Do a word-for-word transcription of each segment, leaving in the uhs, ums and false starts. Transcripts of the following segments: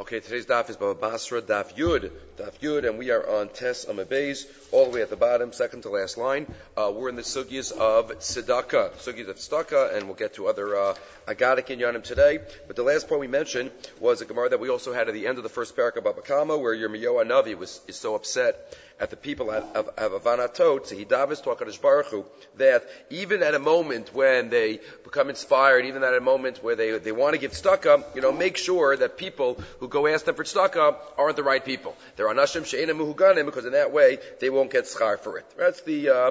Okay, today's daf is Baba Basra, daf Yud, daf Yud, and we are on Tes Amabez, all the way at the bottom, second to last line. Uh, we're in the sugyas of tzedakah, sugyas of tzedakah, and we'll get to other uh, agadic inyanim today. But the last point we mentioned was a gemara that we also had at the end of the first parak of Baba Kama, where Yirmiyahu Hanavi was is so upset at the people of, of, of Avanatot, so he davis to HaKadosh Baruch Hu, that even at a moment when they become inspired, even at a moment where they they want to give tzedakah, you know, make sure that people who go ask them for tzedakah aren't the right people. They're anashim she'ena muhuganim, because in that way they won't get schar for it. That's the uh,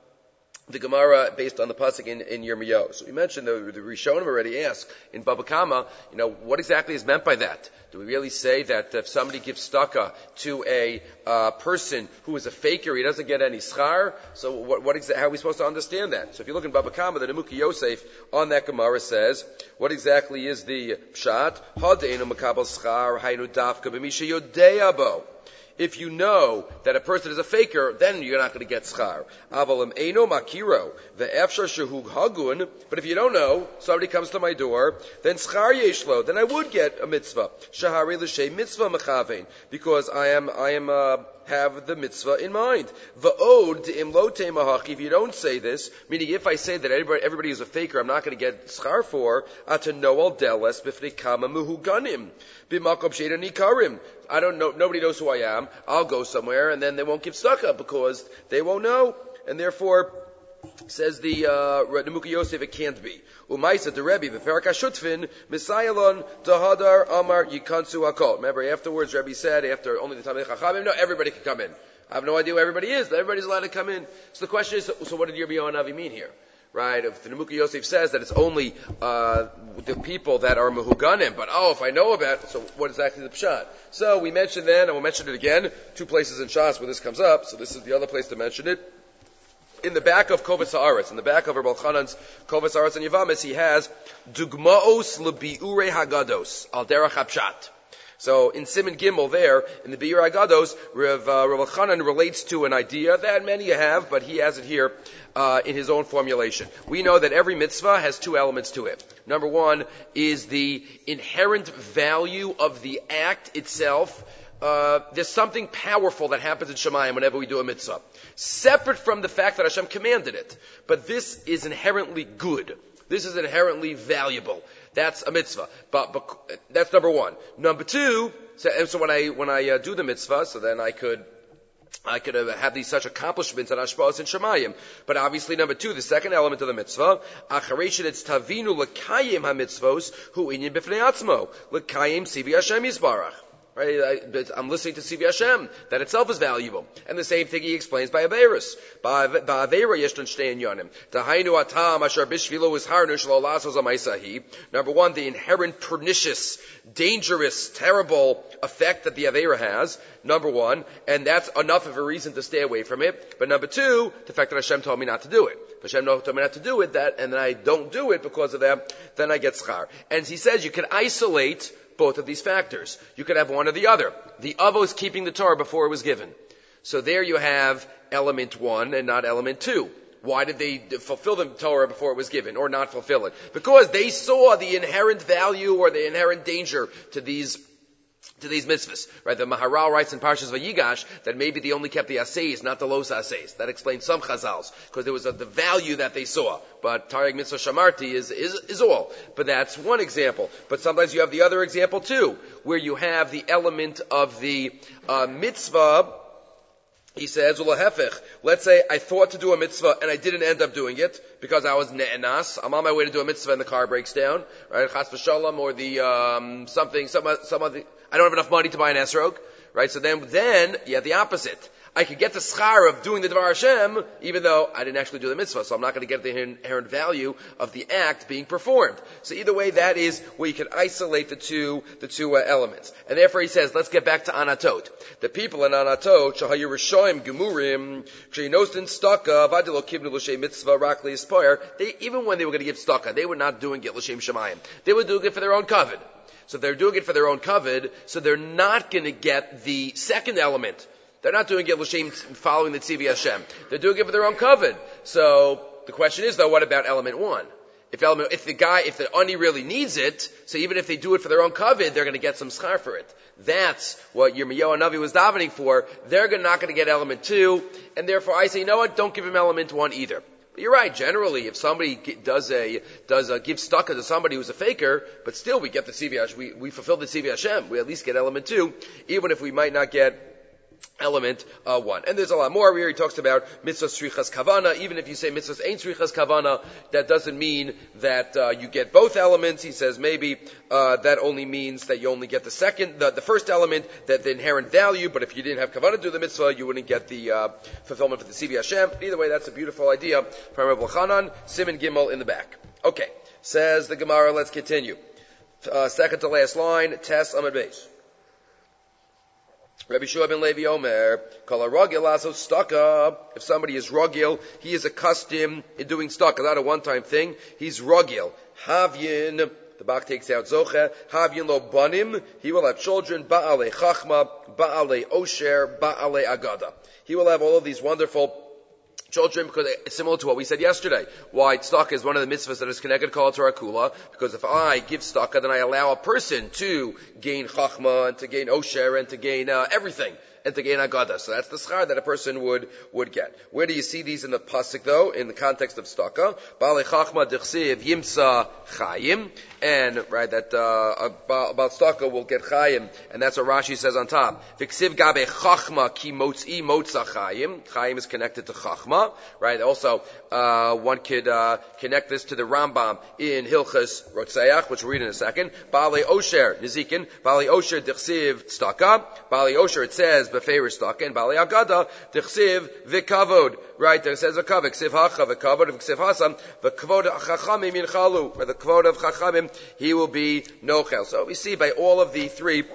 the Gemara based on the pasuk in, in Yirmiyahu. So we mentioned the, the Rishonim already asked in Baba Kama, you know, what exactly is meant by that? Do we really say that if somebody gives tzedakah to a uh, person who is a faker, he doesn't get any schar? So what, what exa- how are we supposed to understand that? So if you look in Baba Kama, the Nemuki Yosef on that Gemara says, what exactly is the pshat? Hadeinu makabel schar haynu dafka b'misha yodea bo. If you know that a person is a faker, then you're not going to get schar. Avalim eino makiro ve'efshar shehu hagun. But if you don't know, somebody comes to my door, then schar yeshlo. Then I would get a mitzvah. Shahari l'shem mitzvah mechavein, because I am I am uh, have the mitzvah in mind. Va'od imlote mahachi. If you don't say this, meaning if I say that everybody, everybody is a faker, I'm not going to get schar for. Ata noel deles b'fnei kama muhuganim b'makom she'ena nikarim. I don't know, nobody knows who I am. I'll go somewhere, and then they won't give tzedakah because they won't know, and therefore, says the uh, Nemuki Yosef, it can't be. Umaisa the Rebbe, v'ferak hashutfin, misayalon dahadar amar yikansu hakol. Remember, afterwards, Rebbe said, after only the Talmidei Chachamim, no, everybody can come in. I have no idea who everybody is, but everybody's allowed to come in. So the question is, so what did Yirmiyahu Hanavi mean here? Right, if the Nemuki Yosef says that it's only uh, the people that are mehuganim, but oh, if I know about it, so what is actually the pshat? So we mentioned then, and we'll mention it again, two places in Shas where this comes up, so this is the other place to mention it. In the back of Kovetz Haaretz, in the back of Rabbi Chanan's Kovetz Haaretz and Yavamis, he has Dugmaos lebiure hagados al derech hapshat. So in Siman Gimel there, in the Biur Hagados, Rav, uh, Rav Chanan relates to an idea that many have, but he has it here uh, in his own formulation. We know that every mitzvah has two elements to it. Number one is the inherent value of the act itself. Uh, there's something powerful that happens in Shemayim whenever we do a mitzvah, separate from the fact that Hashem commanded it. But this is inherently good. This is inherently valuable. That's a mitzvah. But, but that's number one. Number two, so, and so when I when I uh, do the mitzvah, so then I could I could uh, have these such accomplishments and hashpahas in Shemayim. But obviously, number two, the second element of the mitzvah, acharei it's tavinu lekayim hamitzvos hu inyan b'fnei atzmo lekayim sivi Hashem yisbarach. Right, I, I'm listening to Sivi Hashem. That itself is valuable. And the same thing he explains by Averis. Ba'avera yeshton shtei inyanim. Tahainu atam asher bishvilo is harnu shlo lasos amaisahi. Number one, the inherent pernicious, dangerous, terrible effect that the Avera has. Number one. And that's enough of a reason to stay away from it. But number two, the fact that Hashem told me not to do it. If Hashem told me not to do it, that, and then I don't do it because of that, then I get schar. And he says you can isolate both of these factors. You could have one or the other. The avos keeping the Torah before it was given. So there you have element one and not element two. Why did they fulfill the Torah before it was given, or not fulfill it? Because they saw the inherent value or the inherent danger to these to these mitzvahs. Right? The Maharal writes in Parshas Vayigash that maybe they only kept the assays, not the los assays. That explains some chazals, because there was a, the value that they saw. But Tarek Mitzvah Shamarti is, is, is all. But that's one example. But sometimes you have the other example too, where you have the element of the uh, mitzvah. He says, let's say I thought to do a mitzvah and I didn't end up doing it because I was ne'enas. I'm on my way to do a mitzvah and the car breaks down, right? Chas v'shalom, or the, um, something, some, some other, I don't have enough money to buy an esrog, right? So then, then, you have the opposite. I could get the schar of doing the Dvar Hashem, even though I didn't actually do the mitzvah, so I'm not going to get the inherent value of the act being performed. So either way, that is where you can isolate the two, the two uh, elements. And therefore he says, let's get back to Anatot. The people in Anatot, Shahayu Rishoim Gemurim, Ksheinosin Staka, Vadilo Kibnu L'Shem Mitzvah, Rakli Espoir, they, even when they were going to give Staka, they were not doing it L'Shem Shemayim. They were doing it for their own covet. So if they're doing it for their own covet, so they're not going to get the second element. They're not doing it l'shem following the Tzivi Hashem. They're doing it for their own covet. So the question is, though, what about element one? If element, if the guy, if the ani really needs it, so even if they do it for their own kavod, they're going to get some schar for it. That's what Yirmiyahu Navi was davening for. They're not going to get element two, and therefore I say, you know what? Don't give him element one either. But you're right. Generally, if somebody does a does a give stucca to somebody who's a faker, but still we get the Tzivi Hashem, we we fulfill the Tzivi Hashem. We at least get element two, even if we might not get element uh, one. And there's a lot more here. He talks about mitzvah srichas kavana. Even if you say mitzvahs ain't srichas kavana, that doesn't mean that uh, you get both elements. He says maybe uh, that only means that you only get the second, the, the first element, that the inherent value. But if you didn't have kavana to do the mitzvah, you wouldn't get the uh, fulfillment for the Tzivi Hashem. Either way, that's a beautiful idea from Rabbi Chanan. Siman Gimel in the back. Okay, says the Gemara. Let's continue. Uh, second to last line. Tes Amud Beis. Rabbi Shua ben Levi Omer, Kala Ragil Aso Staka. If somebody is Ragil, he is accustomed in doing Staka, not a one-time thing. He's Ragil. Havyin, the Bach takes out Zoche, Havyin lo banim, he will have children, Ba'ale Chachma, Ba'ale Osher, Ba'ale Agada. He will have all of these wonderful children, because it's similar to what we said yesterday. Why tzedakah is one of the mitzvahs that is connected to Kol Torah Kula, because if I give tzedakah, then I allow a person to gain chachma, and to gain osher, and to gain uh, everything, and to gain agada. So that's the schar that a person would would get. Where do you see these in the pasuk, though? In the context of tzedakah, Ba'alei chachma dichsiv yimsa chayim, and right that uh, about tzedakah will get chayim, and that's what Rashi says on top. V'ksiv gabe chachma ki motzi motza chayim. Chayim is connected to chachma, right? Also, uh, one could uh, connect this to the Rambam in Hilchas Rotzeach, which we'll read in a second. Ba'alei osher nizikin, Ba'alei osher dichsiv tzedakah, Ba'alei osher it says beferish tzedakah, and Ba'alei agada dichsiv v'kavod, right? There says v'kavod, ksiv hacha v'kavod, v'ksiv hasam v'kavod chachamim yinchalu, or the kavod of chachamim he will be nochel. So we see by all of the three,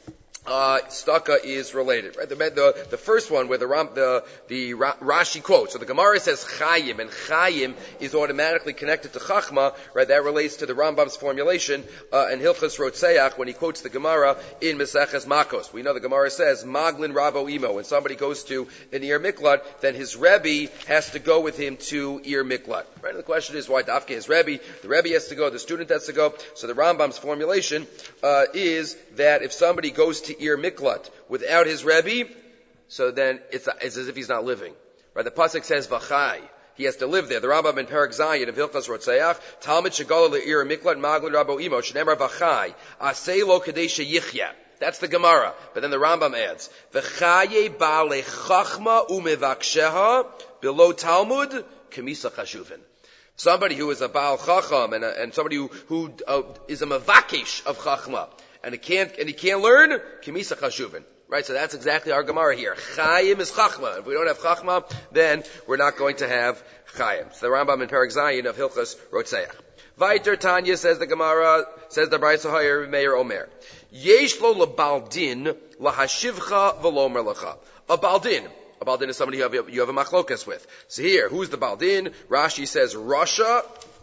uh, staka is related, right? The, the, the first one where the, the, the Rashi quotes, so the Gemara says chayim, and chayim is automatically connected to chachma, right? That relates to the Rambam's formulation, uh, in Hilchas Rotzeach when he quotes the Gemara in Meseches Makos. We know the Gemara says, maglin rabo imo. When somebody goes to an Ir Miklat, then his Rebbe has to go with him to Ir Miklat, right? And the question is, why Dafke his Rebbe? The Rebbe has to go, the student has to go. So the Rambam's formulation, uh, is that if somebody goes to Ir Miklat without his Rebbe, so then it's, it's as if he's not living. Right? The pasuk says v'chai. He has to live there. The Rambam in Perek Zayin of Hilchas Rotzeach, Talmud shegala le'ir Miklat maglin rabo imo shenemar v'chai asei lo kadei sheyichya. That's the Gemara. But then the Rambam adds, v'chaye ba'alei chachma umevaksheha below Talmud kemisa chashuvin. Somebody who is a Baal Chacham and, a, and somebody who, who uh, is a Mavakish of Chachma, and he can't, and he can't learn, Kimisa Chashuvin. Right? So that's exactly our Gemara here. Chayim is Chachma. If we don't have Chachma, then we're not going to have Chayim. So the Rambam in Perek Zayin of Hilchas Rotzeach. Vaiter Tanya, says the Gemara, says the Brayso Hayer Meir Omer. Yesh lo lebaldin lahashivcha v'lomer lecha. A baldin. A baldin is somebody you have, you have a machlokas with. So here, who's the baldin? Rashi says, Rasha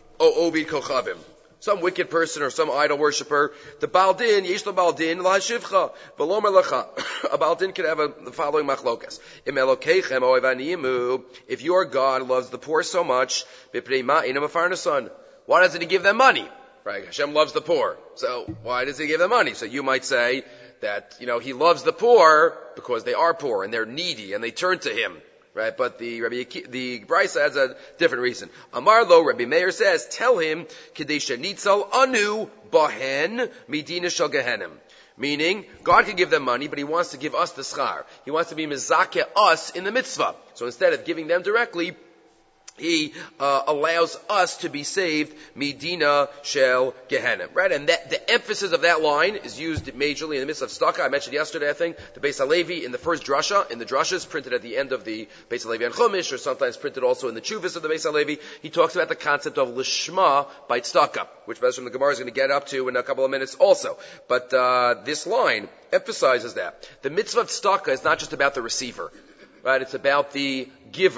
o Obid Kochavim. Some wicked person or some idol worshiper. The baldin, yesh lo baldin lahashivcha v'lomer lecha. A baldin can have a, the following machlokas. Im elokechem oivanimu. If your God loves the poor so much, b'pnei ma'inam afarnason. Why doesn't he give them money? Right? Hashem loves the poor. So why does he give them money? So you might say that, you know, he loves the poor because they are poor and they're needy and they turn to him. Right? But the Rabbi, the Brisa has a different reason. Amar lo, Rabbi Meir says, tell him, Kadesha Nitzal anu bahen midina shel gehenim. Meaning, God can give them money, but He wants to give us the schar. He wants to be mizakeh us in the mitzvah. So instead of giving them directly, He uh, allows us to be saved, Medina Shel Gehenim, right? And that, the emphasis of that line is used majorly in the midst of Staka. I mentioned yesterday, I think, the Beis HaLevi in the first drasha, in the drashas printed at the end of the Beis HaLevi and Chumash, or sometimes printed also in the Chuvas of the Beis HaLevi. He talks about the concept of Lishma by Tzedakah, which Bezra the Gemara is going to get up to in a couple of minutes also. But uh, this line emphasizes that. The mitzvah of Tzedakah is not just about the receiver, right? It's about the giver.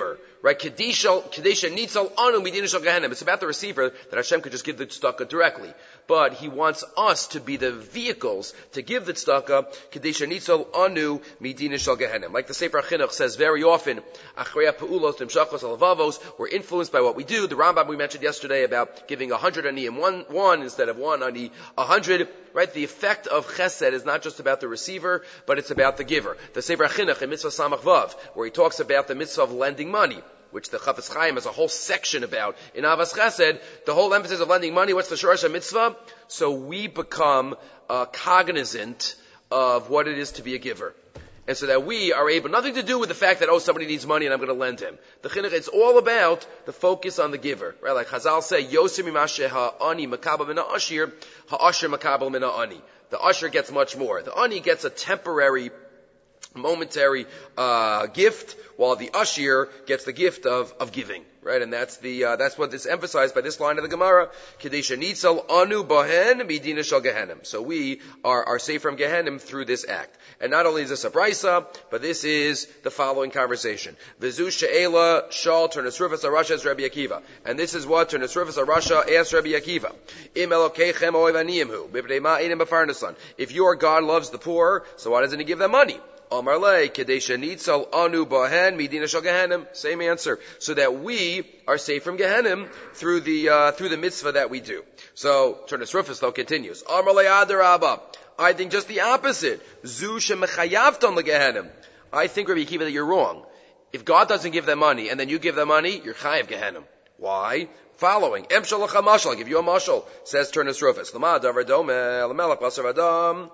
right? Kedisha, Kedisha Nitzal Anu Midina Shel Gehenim. It's about the receiver that Hashem could just give the tzedakah directly. But He wants us to be the vehicles to give the tzedakah, Kedisha Nitzal Anu Midina Shel Gehenim. Like the Sefer HaChinuch says very often, Achrei Pa'ulos Timshachos Alavavos, we're influenced by what we do. The Rambam we mentioned yesterday about giving a hundred ani and one, one instead of one ani, a hundred, right? The effect of chesed is not just about the receiver, but it's about the giver. The Sefer HaChinuch in Mitzvah Samach Vav, where he talks about the mitzvah of lending money, which the Chafetz Chaim has a whole section about in Avas Chesed, the whole emphasis of lending money, what's the Shorosh HaMitzvah? So we become uh, cognizant of what it is to be a giver. And so that we are able, nothing to do with the fact that, oh, somebody needs money and I'm going to lend him. The chinuch, it's all about the focus on the giver. Right? Like Chazal say, Yosim imashe ha'ani makabel mina ashir, ha'asher makabel mina ani. The usher gets much more. The ani gets a temporary, momentary uh gift, while the ashir gets the gift of, of giving. Right? And that's the, uh, that's what is emphasized by this line of the Gemara. Kedesha nitzal anu bohen midina shel Gehenim. So we are, are safe from Gehenim through this act. And not only is this a brisa, but this is the following conversation. V'zu she'ela shal Turnus Rufus Arasha Rabbi Akiva. And this is what Turnus Rufus Arasha asked Rabbi Akiva. Im elokeichem oivaniyimhu, b'bnei ma'enim b'farnasan. If your God loves the poor, so why doesn't He give them money? Amar le, kedesha nitzal anu bohen midina shel Gehenim. Same answer. So that we are safe from Gehenim through the, uh, through the mitzvah that we do. So, Turnus Rufus though continues. Amar le adarabba. I think just the opposite. Zu shemechayavton leGehenim. I think, Rabbi Akiva, that you're wrong. If God doesn't give them money, and then you give them money, you're chayav Gehenim. Why? Following. Em shalacha mashal. I'll give you a mashal. Says Turnus Rufus. Lama davar domeh, lamelech basar adam.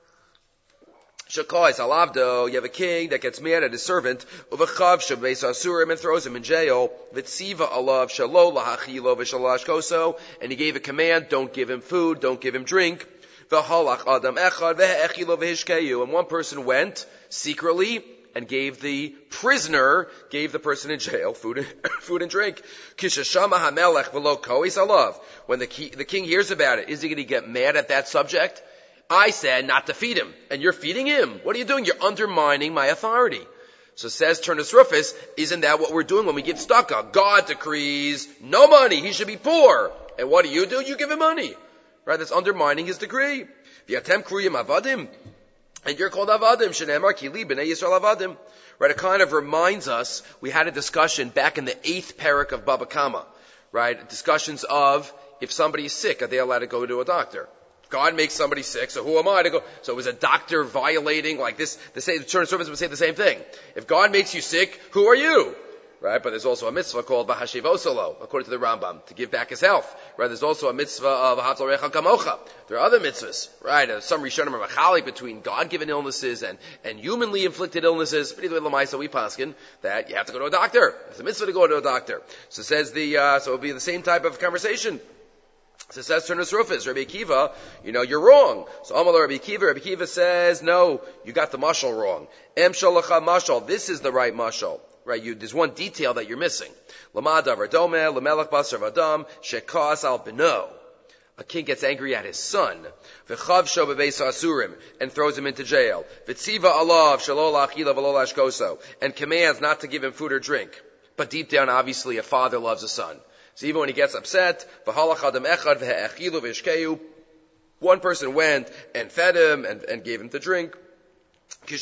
Shakoi salavdo, you have a king that gets mad at his servant, uvachav shabeis asurim, and throws him in jail, vitziva alav shalo lahachilo v'shalash koso, and he gave a command, don't give him food, don't give him drink, v'halach adam echad v'he'echilo v'hishkeyu, and one person went secretly and gave the prisoner, gave the person in jail food and, food and drink. Kishashama hamelech v'lo kois alav. When the, ki, the king hears about it, is he going to get mad at that subject? I said not to feed him, and you're feeding him. What are you doing? You're undermining my authority. So says Turnus Rufus, isn't that what we're doing when we give tzedakah? God decrees no money. He should be poor. And what do you do? You give him money. Right? That's undermining his decree. V'yatem kruyim avadim. And you're called avadim. Shenemar kili b'nei Yisrael avadim. Right? It kind of reminds us, we had a discussion back in the eighth parak of Baba Kama. Right? Discussions of, if somebody is sick, are they allowed to go to a doctor? God makes somebody sick, so who am I to go? So it was a doctor violating, like this, the same, the Turnus Rufus would say the same thing. If God makes you sick, who are you? Right? But there's also a mitzvah called Bahashiv Osolo, according to the Rambam, to give back his health. Right? There's also a mitzvah of Hatzal Recha Kamocha. There are other mitzvahs. Right? Uh, some Rishonim are machalik between God-given illnesses and, and humanly inflicted illnesses. But either way, Lamaisa, we paskin that you have to go to a doctor. It's a mitzvah to go to a doctor. So says the, uh, so it would be the same type of conversation. So says Turnus Rufus, Rabbi Akiva, you know, you're wrong. So Amalur Rabbi Akiva, Rabbi Akiva says, no, you got the mashal wrong. Em shalacha mashal, this is the right mashal. Right, you, there's one detail that you're missing. Lama davar domeh, lemelech basar vadam, shekas al beno. A king gets angry at his son. V'chav sho bebeis asurim, and throws him into jail. V'tziva alav shelo la'achila v'lo la'ashkoso, and commands not to give him food or drink. But deep down, obviously, a father loves a son. So even when he gets upset, one person went and fed him and, and gave him to drink. When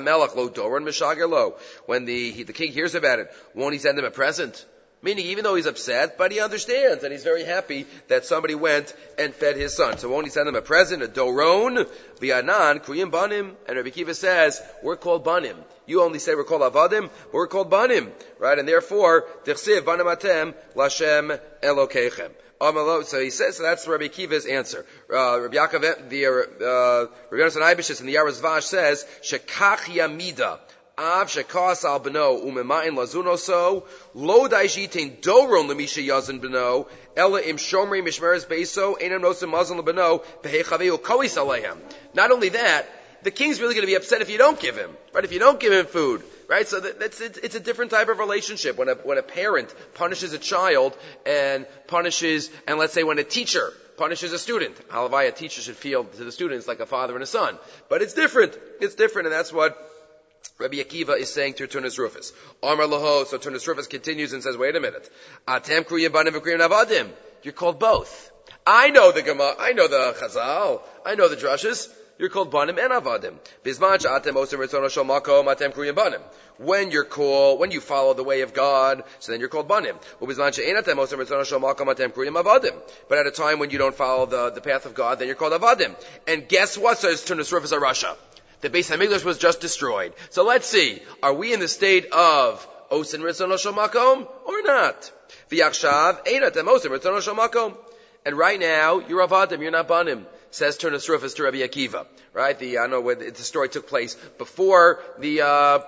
the, he, the king hears about it, won't he send him a present? Meaning, even though he's upset, but he understands, and he's very happy that somebody went and fed his son. So won't he send him a present, a doron, v'anan, kriyim banim? And Rabbi Akiva says, we're called banim. You only say we're called avadim, but we're called banim. Right? And therefore, tichsiv banim atem, lashem elokeichem. So he says, so that's Rabbi Akiva's answer. Uh, Rabbi Yaakov, the, uh, Rabbi Yonasan Eibishis in the Yaros Vash says, shekach yamida. Av shekas al beno umemain lazunoso lo daishitin doron lemisha yazin beno ela im shomri mishmeres beiso enam nosim mazon lebeno behechaveu kois alehem. Not only that, the king's really going to be upset if you don't give him, right? If you don't give him food, right? So that, that's it's, it's a different type of relationship when a when a parent punishes a child and punishes, and let's say when a teacher punishes a student. Halavai, a teacher should feel to the students like a father and a son, but it's different. It's different, and that's what Rabbi Akiva is saying to Tunis Rufus. Amar Laho, so Tunis Rufus continues and says, wait a minute. Atem kriyim banim v'kriyim avadim. You're called both. I know the Gemara, I know the Chazal, I know the drushes. You're called banim and avadim. Bizman she'atem osem ritzono shel makom atem kriyim banim. When you're called, when you follow the way of God, so then you're called banim. Ubizman she'ein atem osem ritzono shel makom atem kriyim avadim. But at a time when you don't follow the, the path of God, then you're called avadim. And guess what, says Tunis Rufus HaRasha? The Beis HaMikdash was just destroyed. So let's see, are we in the state of Osin Ritzono Shel Makom or not? V'yachshav ein atem osin Ritzono Shel Makom. And right now, you're avadim, you're not banim, says Tunis Rufus to Rabbi Akiva. Right? The, I don't know where the, the story took place before the, uh,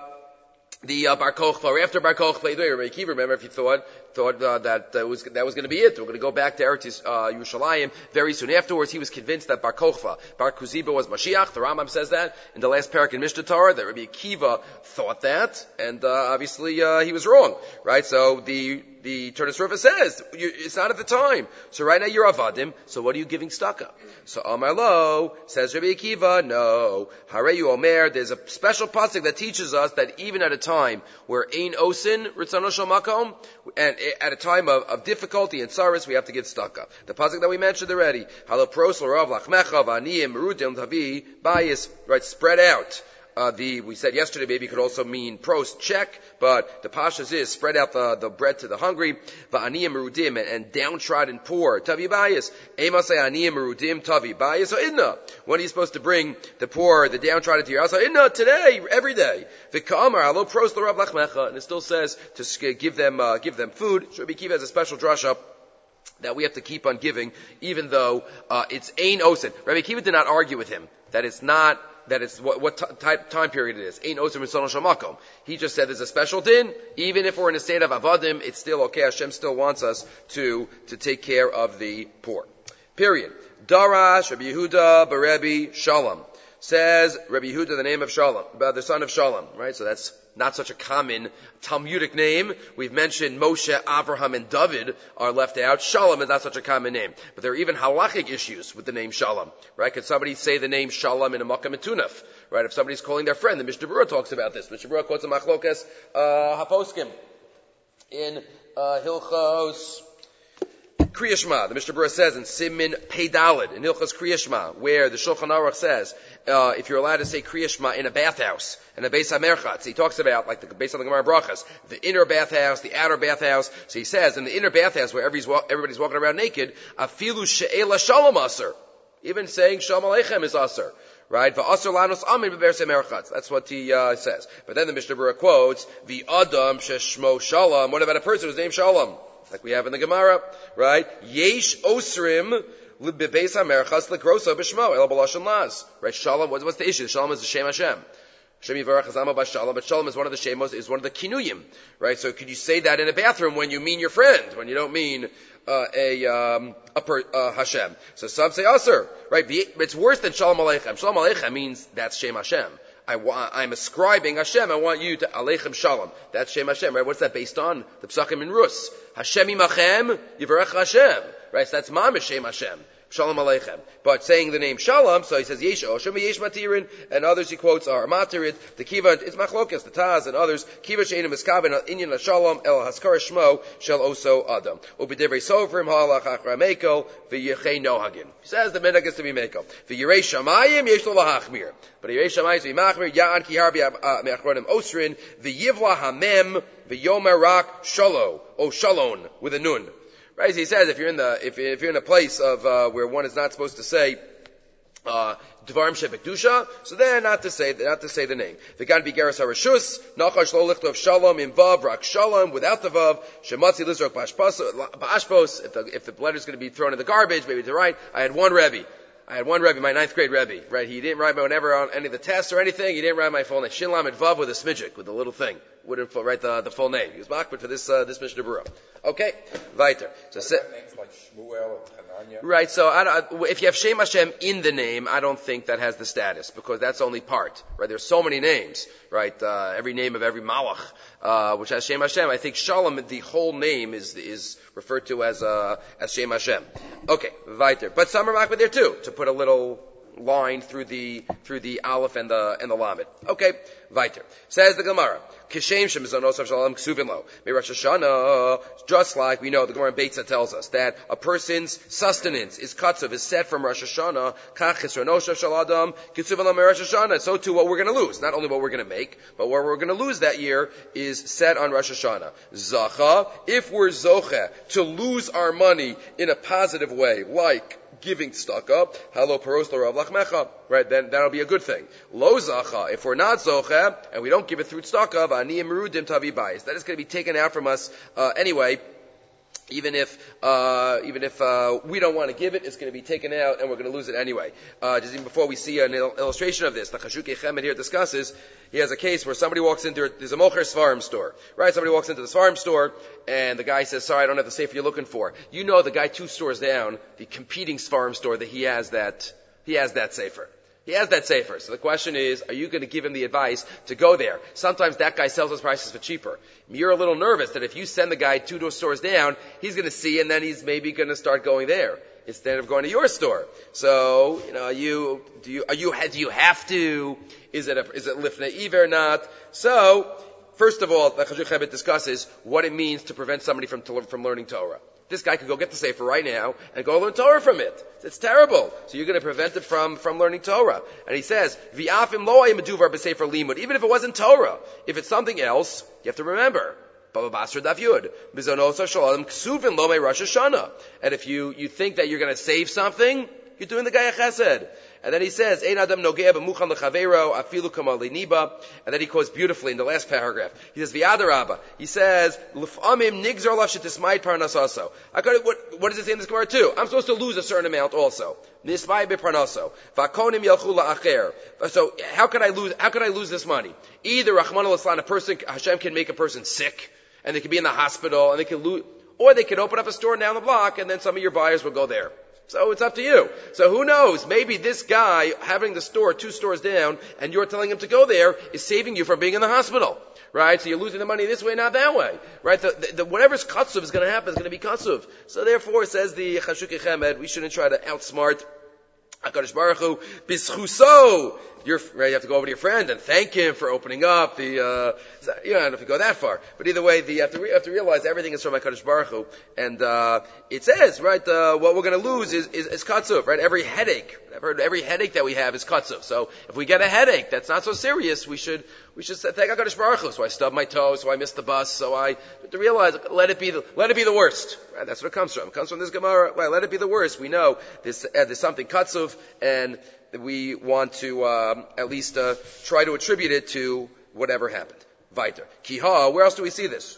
the uh, Bar Kochba, or after Bar Kochba. Rabbi Akiva, remember, if you thought, thought uh, that uh, was that was going to be it. We're going to go back to Eretz uh, Yerushalayim very soon afterwards. He was convinced that Bar Kochba, Bar Kuziba was Mashiach. The Rambam says that in the last parak in Mishnah Torah, that Rabbi Akiva thought that, and uh, obviously uh, he was wrong, right? So the the Tunis Rufus says you, it's not at the time. So right now you're avadim. So what are you giving staka? So Amar Lo, says Rabbi Akiva, no. Hareyu Omer. There's a special pasuk that teaches us that even at a time where ein osin ritzono shel makom, and at a time of, of difficulty and sorrows, we have to give tzedakah. The pasuk that we mentioned already, halo pros l'rav lachmecha v'aniyim merudim tavi bayis, right, spread out. Uh, the, we said yesterday maybe it could also mean pros, check, but the pashas is spread out the, the bread to the hungry, v'aniyim merudim, and, and downtrodden poor, tavi bayis, emasei aniyim merudim tavi bayis, so inna. When are you supposed to bring the poor, the downtrodden to your house? So inna, today, every day. V'ka'amar, halo pros l'rav lachmecha, and it still says to give them, uh, give them food. Rabbi Akiva has a special drasha that we have to keep on giving, even though, uh, it's ein osin. Rabbi Akiva did not argue with him that it's not, that it's what, what t- type, time period it is. Ein osim ritzono shel makom. He just said there's a special din. Even if we're in a state of avadim, it's still okay. Hashem still wants us to, to take care of the poor. Period. Darash, Rabbi Yehuda, Barebi, Shalom. Says Rabbi Yehuda, the name of Shalom, the son of Shalom, right? So that's not such a common Talmudic name. We've mentioned Moshe, Avraham, and David are left out. Shalom is not such a common name. But there are even halachic issues with the name Shalom, right? Could somebody say the name Shalom in a Makkah Metunaf, right? If somebody's calling their friend, the Mishnah Berurah talks about this. Mishnah Berurah quotes a Machlokas uh, Haposkim in uh, Hilchos Kriya Shema. The Mishnah Berurah says in Simin Pei Daled in Hilchos Kriya Shema, where the Shulchan Aruch says uh, if you're allowed to say Kriya Shema in a bathhouse, in a Beis HaMerchatz, he talks about, like the, based on the Gemara Brachas, the inner bathhouse, the outer bathhouse. So he says in the inner bathhouse where everybody's, everybody's walking around naked, Afilu she'ela shalom aser. Even saying Shalom Aleichem is aser. Right? V'aser lanos amin b'beis HaMerchatz. That's what he uh, says. But then the Mishnah Berurah quotes, the Adam sheshmo Shalom. What about a person whose name Shalom? Like we have in the Gemara, right? Yesh osrim l'beis HaMerchatz l'grosa b'shmo el b'lashon las. Right? Shalom. What's, what's the issue? Shalom is the Shem Hashem. Shem Yivarach Hazama Bashalom, but Shalom is one of the Shemos, is one of the Kinuyim, right? So could you say that in a bathroom when you mean your friend, when you don't mean uh, a um, upper uh, Hashem? So some say Aser, right? It's worse than Shalom Aleichem. Shalom Aleichem means that's Shem Hashem. I wa- I'm ascribing Hashem. I want you to Aleichem Shalom. That's Shem Hashem, right? What's that based on? The Psachim in Rus. Hashem Imachem Yivarach Hashem, right? So that's Mamish Shem Hashem. Shalom Aleichem. But saying the name Shalom, so he says Yesh Oshem, Yesh Matirin, and others he quotes are Matirid, the Kiva, it's Machlokas, the Taz, and others, Kiva Shein Miskaven, Inyan LaShalom, El Haskar Shmo, Shel Oso Adam. Ubidivrei Sofrim, Halach Achra Mekel, V'yechei Nohagin. He says the minhag is to be Mekel. V'yirei Shamayim, Yesh Lo Lahachmir. But Yirei Shamayim is to be Machmir, Ya'an Ki Harbi Me'achronim Osrin, V'yivla Hamem, V'yomer Rak Shalo, O Shalon, with a nun. Right? He says if you're in the if, if you're in a place of uh, where one is not supposed to say uh Dvarim Shebekdusha, so then not to say not to say the name. V'gan bigeres harashus nachash lo lichtov shalom in vav rak shalom without the vav shematzi lizrok ba'ashpos. If the if the letter is going to be thrown in the garbage, maybe to write. I had one Rebbe. I had one Rebbe, my ninth grade Rebbe, right? He didn't write my whenever on any of the tests or anything. He didn't write my full name. Shin Lamed Vav with a smidgik, with a little thing. Wouldn't write the, the full name. He was makbid for this, uh, this Mishnah Berurah. Okay? Weiter. So, so names like Shmuel and Hananya. Right, so I don't, if you have Shem Hashem in the name, I don't think that has the status, because that's only part, right? There's so many names, right? Uh, every name of every Malach, uh, which has Shem Hashem. I think Shalom, the whole name is, is referred to as, uh, as Shem Hashem. Okay, weiter. But some are makbid there too, to put a little, line through the through the aleph and the and the lamed. Okay, weiter. Says the Gemara. Kishem shemizonos shalom ksuvin lo. May Rosh Hashanah, just like we know, the Gemara in Beitza tells us that a person's sustenance is katzav, is set from Rosh Hashanah. Kach chisronos shaladam ksuvin lo me Rosh Hashanah. So too, what we're going to lose, not only what we're going to make, but what we're going to lose that year is set on Rosh Hashanah. Zacha, if we're zoche to lose our money in a positive way, like giving tzedakah, halo paros l'rav lachmecha, right? Then that'll be a good thing. Lo zacha, if we're not zoche and we don't give it through tzedakah, v'aniyim merudim tavi bayis, that is going to be taken out from us uh, anyway. Even if, uh, even if, uh, we don't want to give it, it's going to be taken out and we're going to lose it anyway. Uh, just even before we see an il- illustration of this, the Chashukei Chemed here discusses, he has a case where somebody walks into, there's a Mocher Svarim store, right? Somebody walks into the Svarim store and the guy says, sorry, I don't have the safer you're looking for. You know the guy two stores down, the competing Svarim store, that he has that, he has that safer. He has that safer. So the question is, are you going to give him the advice to go there? Sometimes that guy sells his prices for cheaper. You're a little nervous that if you send the guy two stores down, he's going to see and then he's maybe going to start going there instead of going to your store. So, you know, are you, do you, are you, do you have to? Is it a, is it lifnei iver or not? So, first of all, the Chashukei Chemed discusses what it means to prevent somebody from, from learning Torah. This guy could go get the Sefer right now and go learn Torah from it. It's terrible. So you're going to prevent it from, from learning Torah. And he says, V'afim lo ayim meduvar b'sefer limud. Even if it wasn't Torah, if it's something else, you have to remember. Baba Basra Daf Yud. Bizonosa shalom ksuvin lo me Rosh Hashanah. And if you, you think that you're going to save something, you're doing the guy a chesed. And then he says, Ein adam nogea b'muchan l'chaveiro afilu kamal niba. And then he quotes beautifully in the last paragraph. He says, V'adarabba. He says, L'famim nigzar lav shetismayit parnasaso. I got what, what does it say in this Gemara too? I'm supposed to lose a certain amount also. Nismay beparnaso. V'akonim yalchu la'acher. So how can I lose, how can I lose this money? Either Rahman al-Islan, a person, Hashem can make a person sick, and they can be in the hospital, and they can lose, or they can open up a store down the block, and then some of your buyers will go there. So it's up to you. So who knows? Maybe this guy having the store two stores down and you're telling him to go there is saving you from being in the hospital. Right? So you're losing the money this way, not that way. Right? The, the, the, whatever's katsuv is going to happen is going to be katsuv. So therefore, says the Chashukei Chemed, we shouldn't try to outsmart HaKadosh Baruch Hu, bischuso. You're, right, you have to go over to your friend and thank him for opening up the, uh, you know, I don't know if you go that far. But either way, the, you have to, re, you have to realize everything is from HaKadosh Baruch Hu. And, uh, it says, right, uh, what we're going to lose is, is, is katsuv, right? Every headache, I've heard every headache that we have is katsuv. So if we get a headache that's not so serious, we should, we should say, thank HaKadosh Baruch Hu. So I stubbed my toe, so I missed the bus, so I, but to realize, let it be the, let it be the worst. Right? That's what it comes from. It comes from this Gemara, right? Let it be the worst. We know this, uh, there's something katsuv, and we want to um, at least uh, try to attribute it to whatever happened. Weiter. Kiha, where else do we see this?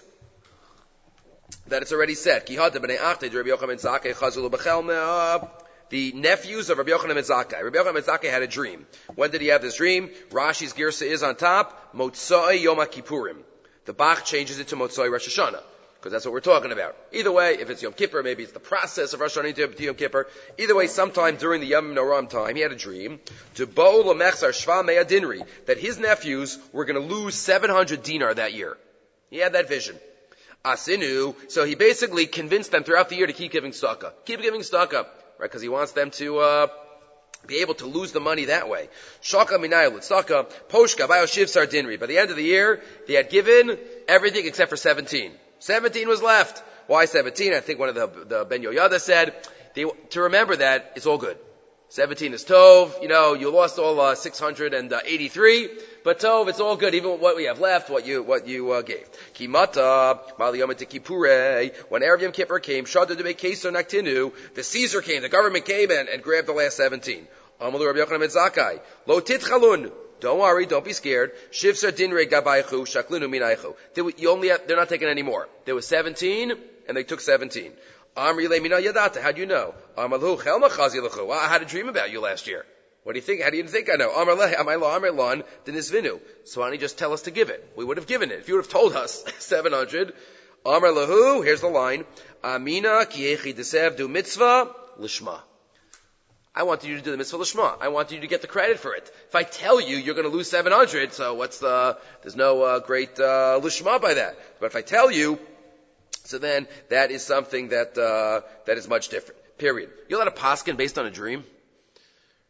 That it's already said. Kiha de b'nei Achte, Rabbi Yochanan ben Zakkai, chazulu b'chel, the nephews of Rabbi Yochanan ben Zakkai. Rabbi Yochanan ben Zakkai had a dream. When did he have this dream? Rashi's girsa is on top, Motzai Yom HaKippurim. The Bach changes it to Motzai Rosh Hashanah, because that's what we're talking about. Either way, if it's Yom Kippur, maybe it's the process of Rosh Hashanah to Yom Kippur. Either way, sometime during the Yom Noram time, he had a dream to Bo Lamechzar Shva Mea Dinri, that his nephews were going to lose seven hundred dinar that year. He had that vision. Asinu, so he basically convinced them throughout the year to keep giving tzedakah. Keep giving tzedakah, right? Because he wants them to, uh, be able to lose the money that way. Shaka minayel tzedakah, poshka bayoshiv sardinri. By the end of the year, they had given everything except for seventeen. seventeen was left. Why seventeen? I think one of the, the Ben Yoyada said, they, to remember that it's all good. seventeen is Tov. You know, you lost all uh, six hundred eighty-three, but Tov, it's all good, even what we have left, what you what you uh, gave. Kimata, Mali Yom Kippurei, when Erev Yom Kippur came, Shadu Debei Keser Naktinu, the Caesar came, the government came and, and grabbed the last seventeen. Amalu Rabbi Yochanan ben Zakkai, Lo Titchalun. Don't worry, don't be scared. Shivsar dinrei gabaychu shaklinu minaychu. You only have, they're not taking any more. There was seventeen, and they took seventeen. Amri le mina yadata. How do you know? Amalhu chelma chazi lechu. I had a dream about you last year. What do you think? How do you think I know? Amar le amaylo amar lon denisvinu. So why don't you just tell us to give it? We would have given it if you would have told us seven hundred. Amar lehu. Here's the line. Amina kiyechi desev du mitzvah lishma. I wanted you to do the mitzvah l'shma. I wanted you to get the credit for it. If I tell you you're going to lose seven hundred, so what's the, there's no uh, great uh, l'shma by that. But if I tell you, so then that is something that uh, that is much different. Period. You're allowed to paskin based on a dream.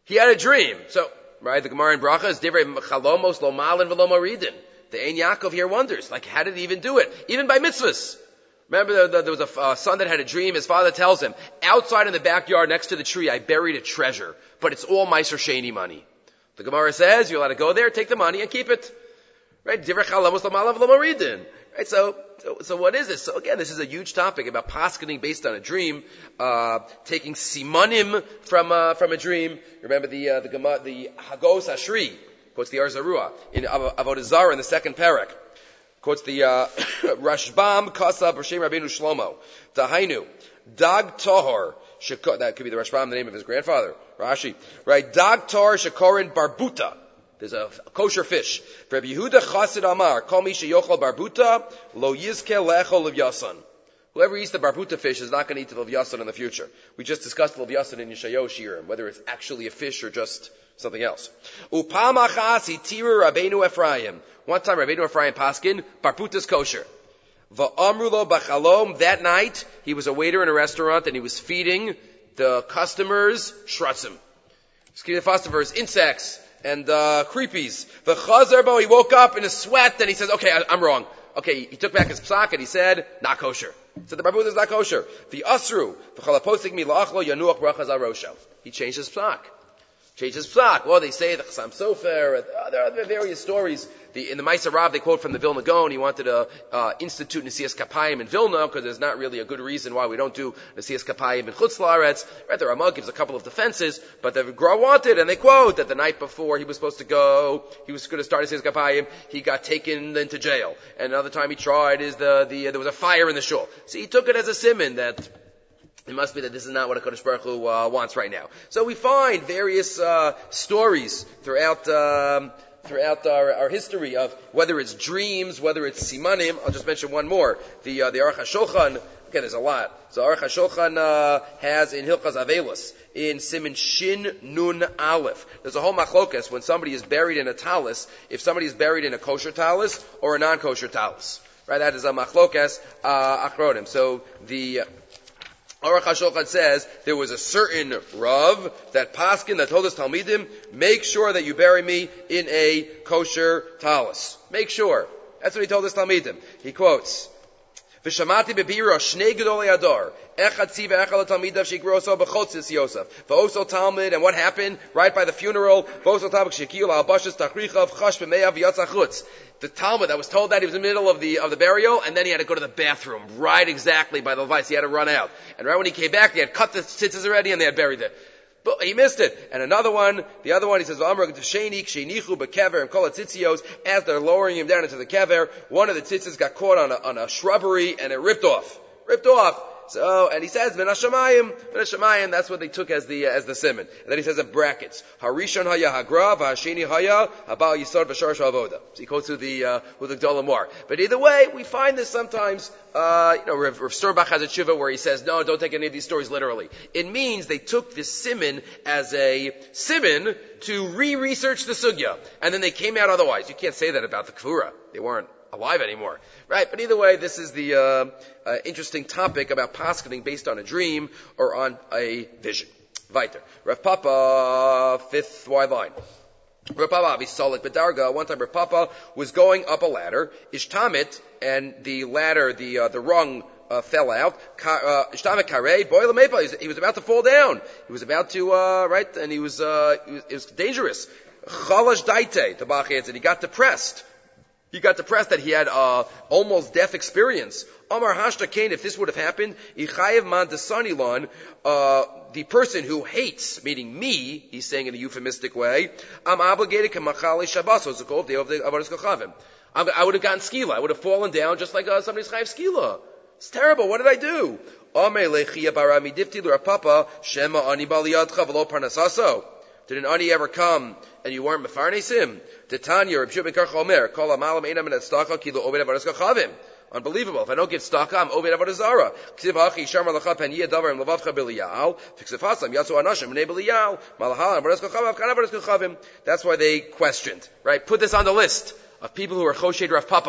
He had a dream. So, right, the Gemara in Bracha is divrei chalomos lo malin v'lo moridin. The Ein Yaakov here wonders, like, how did he even do it? Even by mitzvahs. Remember, the, the, there was a uh, son that had a dream. His father tells him, outside in the backyard next to the tree, I buried a treasure, but it's all Meiser Sheni money. The Gemara says, you're allowed to go there, take the money, and keep it. Right? Divrei chalomos lo malin v'lo moridin. Right, so, so, so what is this? So again, this is a huge topic about paskening based on a dream, uh, taking simanim from, uh, from a dream. Remember the, uh, the Gemara, the Hagos Ashri, quotes the Arzarua, in Av- Avodah Zarah in the second parak. Quotes the, uh, Rashbam Kasav B'Shem Rabbeinu Shlomo. Dahainu, Dag Tahor, Sheko, that could be the Rashbam, the name of his grandfather, Rashi. Right, Dag Tahor Shekorin Barbuta. There's a, a kosher fish. Rabbi Yehuda Chassid Amar, Kol mi sheyochol barbuta, lo yizke lechol levyasan. Whoever eats the barbuta fish is not going to eat the levyasan in the future. We just discussed levyasan in Yeshayahu Shirim, whether it's actually a fish or just something else. Upam achas itiru Rabbeinu Ephraim. One time Rabbeinu Ephraim paskin, barbuta's kosher. Va'amru lo b'chalom, that night, he was a waiter in a restaurant and he was feeding the customers shratzim. Excuse me, for his insects and uh creepies. The Chazarbo, he woke up in a sweat and he says, okay, I, I'm wrong. Okay, he took back his psak and he said, not kosher. He said the barbuta is not kosher. The Asru, the Chalaposik mi la'achlo yanuach brachas arosho. He changed his psak. Changed his psak. Well, they say the Chassam Sofer, uh, there are various stories. The, in the Ma'aser Rav, they quote from the Vilna Gaon, he wanted to uh, institute Nesias Kapayim in Vilna, because there's not really a good reason why we don't do Nesias Kapayim in Chutz La'aretz. Right, the Ramah gives a couple of defenses, but the Gra wanted, and they quote that the night before he was supposed to go, he was going to start Nesias Kapayim, he got taken into jail. And another time he tried is the, the uh, there was a fire in the shul. So he took it as a siman that it must be that this is not what HaKadosh Baruch Hu uh, wants right now. So we find various uh, stories throughout um, throughout our, our history of whether it's dreams, whether it's simanim. I'll just mention one more. The uh, the Aruch HaShulchan. Okay, there's a lot. So Aruch HaShulchan uh, has in Hilchas Avelos, in Siman Shin Nun Aleph. There's a whole machlokas when somebody is buried in a talis, if somebody is buried in a kosher talis or a non-kosher talis. Right, that is a machlokas uh, achronim. So the Aruch HaShulchan says there was a certain Rav that Paskin that told his Talmidim, make sure that you bury me in a kosher talis. Make sure. That's what he told his Talmidim. He quotes, V'shamati bebira shnei gedolei adar echad tzi ve'echad l'talmidav shikroso b'chotzis Yosef v'oso Talmud, and what happened right by the funeral? V'oso Talmud shekil al bashas tachrichav chash b'meyav v'yatzachutz. The Talmud that was told that he was in the middle of the of the burial, and then he had to go to the bathroom right exactly by the vice. He had to run out, and right when he came back, they had cut the tzitzis already, and they had buried it. But he missed it. And another one, the other one, he says, as they're lowering him down into the kever, one of the tzitzis got caught on a, on a shrubbery and it ripped off. Ripped off. So, and he says, Min Hashamayim, Min Hashamayim, that's what they took as the, uh, as the siman. And then he says in brackets, Harishon haya hagra, v'hasheni haya, habal yisod v'sharash ha'avoda. So he goes through the, uh, with the Gdolim War. But either way, we find this sometimes, uh, you know, Rav Sturbach has a tshuva where he says, no, don't take any of these stories literally. It means they took this siman as a siman to re-research the sugya. And then they came out otherwise. You can't say that about the Kfura. They weren't alive anymore. Right? But either way, this is the uh, uh, interesting topic about paskening based on a dream or on a vision. Weiter. Rav Papa, fifth wide line. Rav Papa, Avisolik Bedarga, one time Rav Papa was going up a ladder, Ishtamit, and the ladder, the uh, the rung uh, fell out. Ishtamit Karei, Boil Mepa, he was about to fall down. He was about to, uh, right, and he was, uh, it was, it was dangerous. Chalash Daite, the Bach answered, he got depressed. He got depressed that he had uh, almost death experience. Amar Hashta Kain, if this would have happened, Ichayev Man Desanilon, uh the person who hates, meaning me, he's saying in a euphemistic way, I'm obligated to Machali Shabbos, what's it called? Day of the Avodas Kochavim. I would have gotten skila. I would have fallen down just like uh, somebody's chayav skila. It's terrible. What did I do? Amar Lechia Barami Difti L'Rapapa Shema Ani Baliyadcha V'lo Parnasaso. Did an ani ever come and you weren't mefarnesim? Titania, Reb Shimon Karcha Omer, Kol Amalam Einam and Tzedakah Ki Lo Oved Avodas Kochavim. Unbelievable. If I don't give tzedakah, I'm Oved Avodah Zara. Ksiv Hachi Shamar Lacha Peniyah Davar Im Levavcha B'Liyal. Fiksefasam Yatsu Anashim B'nei B'Liyal. Malahal Avodas Kochavim Kan Avodas Kochavim. That's why they questioned. Right? Put this on the list of people who are Choshed Rav Papa.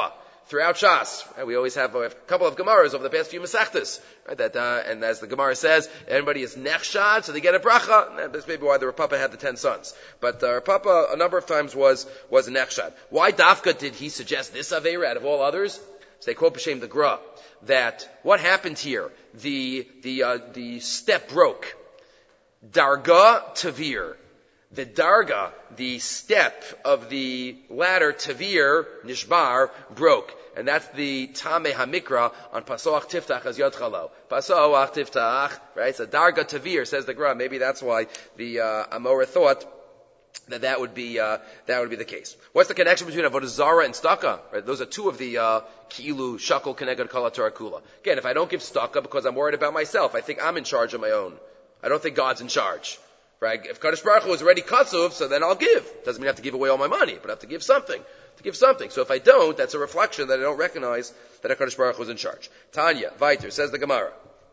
throughout Shas. Right? We always have a couple of Gemaras over the past few Masechtas. Right? That, uh, and as the Gemara says, everybody is nechshad, so they get a bracha. That's maybe why the Rav Papa had the ten sons. But uh, Rav Papa a number of times was was a nechshad. Why Dafka did he suggest this Aveira out of all others? So they quote B'Shem the Gra that what happened here? The the uh, the step broke. Darga Tavir. The darga, the step of the ladder, Tavir, Nishbar, broke. And that's the Tameh HaMikra on Pasoach Tiftach as Yod Chalo. Pasoach Tiftach, right? So darga Tavir, says the Gra. Maybe that's why the uh, Amora thought that that would be uh, that would be the case. What's the connection between Avodah Zarah and Staka? Right? Those are two of the uh, Ki'ilu Shakol Keneged Kol HaTorah Kula. Again, if I don't give Staka because I'm worried about myself, I think I'm in charge of my own. I don't think God's in charge. Right? If Kadosh Baruch Hu is already Katsuv, so then I'll give. Doesn't mean I have to give away all my money, but I have to give something. To give something. So if I don't, that's a reflection that I don't recognize that HaKadosh Baruch Hu is in charge. Tanya, Viter, says the Gemara.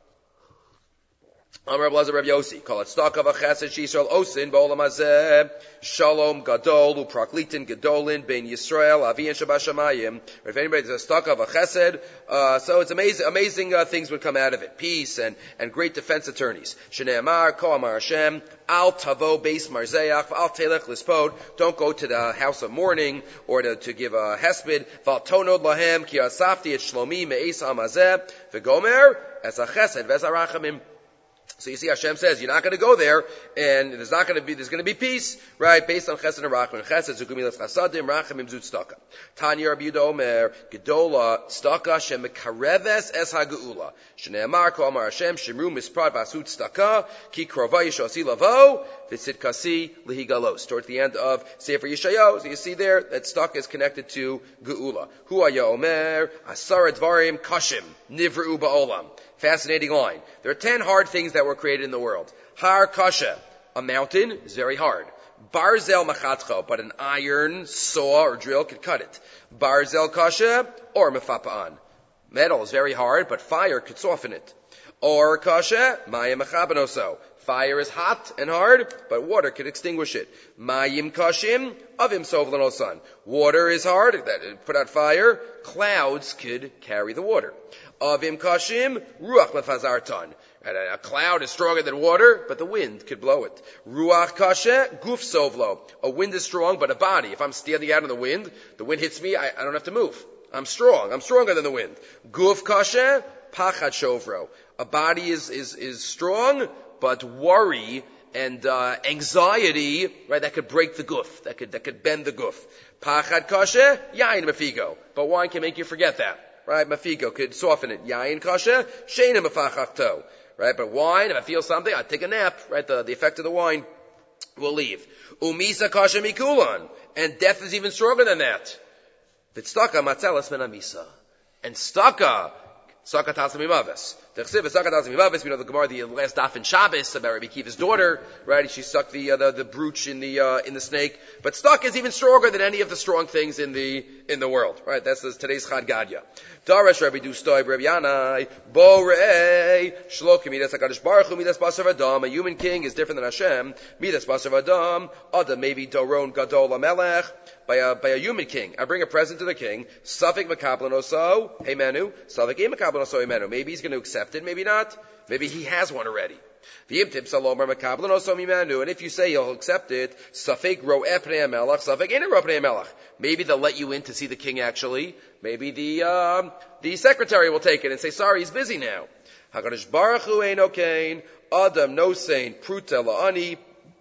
Amar Blazer Reb Yossi, call it Staka v'chesed Yisrael osin ba'olam hazeh, shalom gadol u'praklitin gadolin ben Yisrael aviyin shabashamayim. If anybody says Staka v'chesed, uh, so it's amazing, amazing uh, things would come out of it. Peace and, and great defense attorneys. Shnei Amar, Ko Amar Hashem, Al Tavo Beis Marzeach, Al Telech Lispod, don't go to the house of mourning or to, to give a hesped, Val Tonod Lahem, Ki Asafti et Shlomi Me'es Hamazeh, V'gomer, Es HaChesed V'es HaRachamim. So you see, Hashem says you're not going to go there, and there's not going to be there's going to be peace, right? Based on Chesed and Rachman. Chesed zukumilas chasadim, Rachamim zut staka. Tanya Rabbi Yehuda Omer gedola staka shemekareves es hageula. Shneimar ko Amar Hashem shemru misprad basut staka ki krovay shosi lavo v'sid kasi lihigalos. Towards the end of Sefer Yeshayahu, so you see there that staka is connected to geula. Hu aya Omer asar dvarim kashim nivru ba'olam. Fascinating line. There are ten hard things that were created in the world. Har kasha, a mountain is very hard. Barzel machatcho, but an iron saw or drill could cut it. Barzel kasha, or mefapa'an. Metal is very hard, but fire could soften it. Or kasha, maya mechabanoso. Fire is hot and hard, but water could extinguish it. Mayim kashim, avim sovlanosan. Water is hard, that put out fire. Clouds could carry the water. Avim kashim, ruach mefazartan. A cloud is stronger than water, but the wind could blow it. Ruach kashe, guf sovlo. A wind is strong, but a body. If I'm standing out in the wind, the wind hits me, I, I don't have to move. I'm strong. I'm stronger than the wind. Guf kashe, pachad shovro. A body is, is, is strong, but worry and uh, anxiety, right, that could break the guf, that could that could bend the guf. Pachad kashe, yain mafigo. But wine can make you forget that, right? Mafigo could soften it. Yain kashe, sheina mafachachto, right? But wine, if I feel something, I take a nap, right? The the effect of the wine will leave. Umisa kashe mikulan, and death is even stronger than that. V'tztaka matzelas men amisa, and staka. Saka Tasamimavis. The Chsiv is Saka Tasamimavis. We know the Gemara, the last daf in Shabbos about Rabbi Kiva's daughter, right? She sucked the uh, the, the brooch in the uh, in the snake. But stuck is even stronger than any of the strong things in the in the world, right? That's the, today's Chad Gadya. Darash Rabbi Dustoi Rabbi Yanai Bo Rei Shlokim Midas Hakadosh Baruch Hu Midas Basar Adam. A human king is different than Hashem. Midas Basar Adam. Adam maybe Doron Gadol Amelech. By a, by a human king. I bring a present to the king. Safik Makablan Oso, Hemenu. Safik E Makablan Oso, Hemenu. Maybe he's going to accept it, maybe not. Maybe he has one already. V'yimtib Salomar Makablan Oso Hemenu. And if you say he'll accept it, Safik Ro Epnei Amelach, Safik Ene Ro Epnei Amelach. Maybe they'll let you in to see the king actually. Maybe the, um, the secretary will take it and say, sorry, he's busy now. HaKadosh Baruch Hu Ein Okain, Adam No Sein, Pruta La'ani,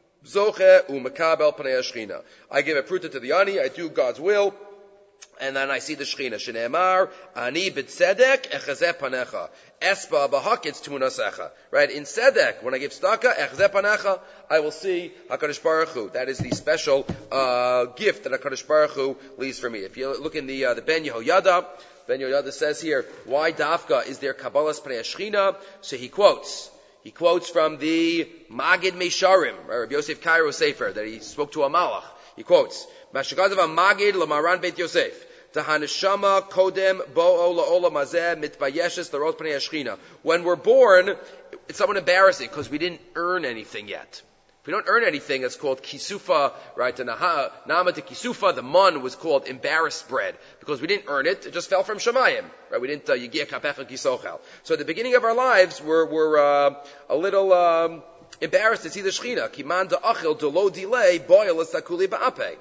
Zoche u'mekabel pnei hashchina. I give a pruta to the ani, I do God's will, and then I see the shchina. Shneimar, ani b'tzedek echazeh panecha. Espa b'hakitz tmunasecha. Right, in tzedek, when I give staka, echazeh panecha, I will see HaKadosh Baruch Hu. That is the special uh, gift that HaKadosh Baruch Hu leaves for me. If you look in the uh, the Ben Yehoyada, Ben Yehoyada says here, why dafka is there kabbalas pnei hashchina? So he quotes. He quotes from the Magid Mesharim, Rabbi Yosef Cairo Sefer, that he spoke to a malach. He quotes, Mashagadav Magid Lamaran Beit Yosef, Tahaneshama Kodem Bo'o La'olam Hazeh Mitbayeshes L'Rot Pnei Hashchina. When we're born, it's somewhat embarrassing because we didn't earn anything yet. If we don't earn anything, it's called kisufa, right? The naha, nama to kisufa, the mun was called embarrassed bread because we didn't earn it. It just fell from shemayim, right? We didn't yigeh kapech and kisochel. So at the beginning of our lives, we're we're uh, a little um, embarrassed to see the Shechina. Kiman da'achil delo delay boil esakuli ba'ape.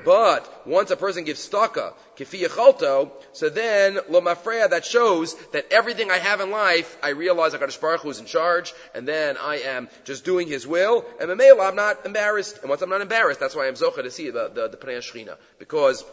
But once a person gives staka, kifi yechalto, so then lo mafreya, that shows that everything I have in life, I realize HaKadosh Baruch Hu is in charge, and then I am just doing His will, and Mamela, I'm not embarrassed. And once I'm not embarrassed, that's why I'm zocha to see the the, the Pnei Shechina, because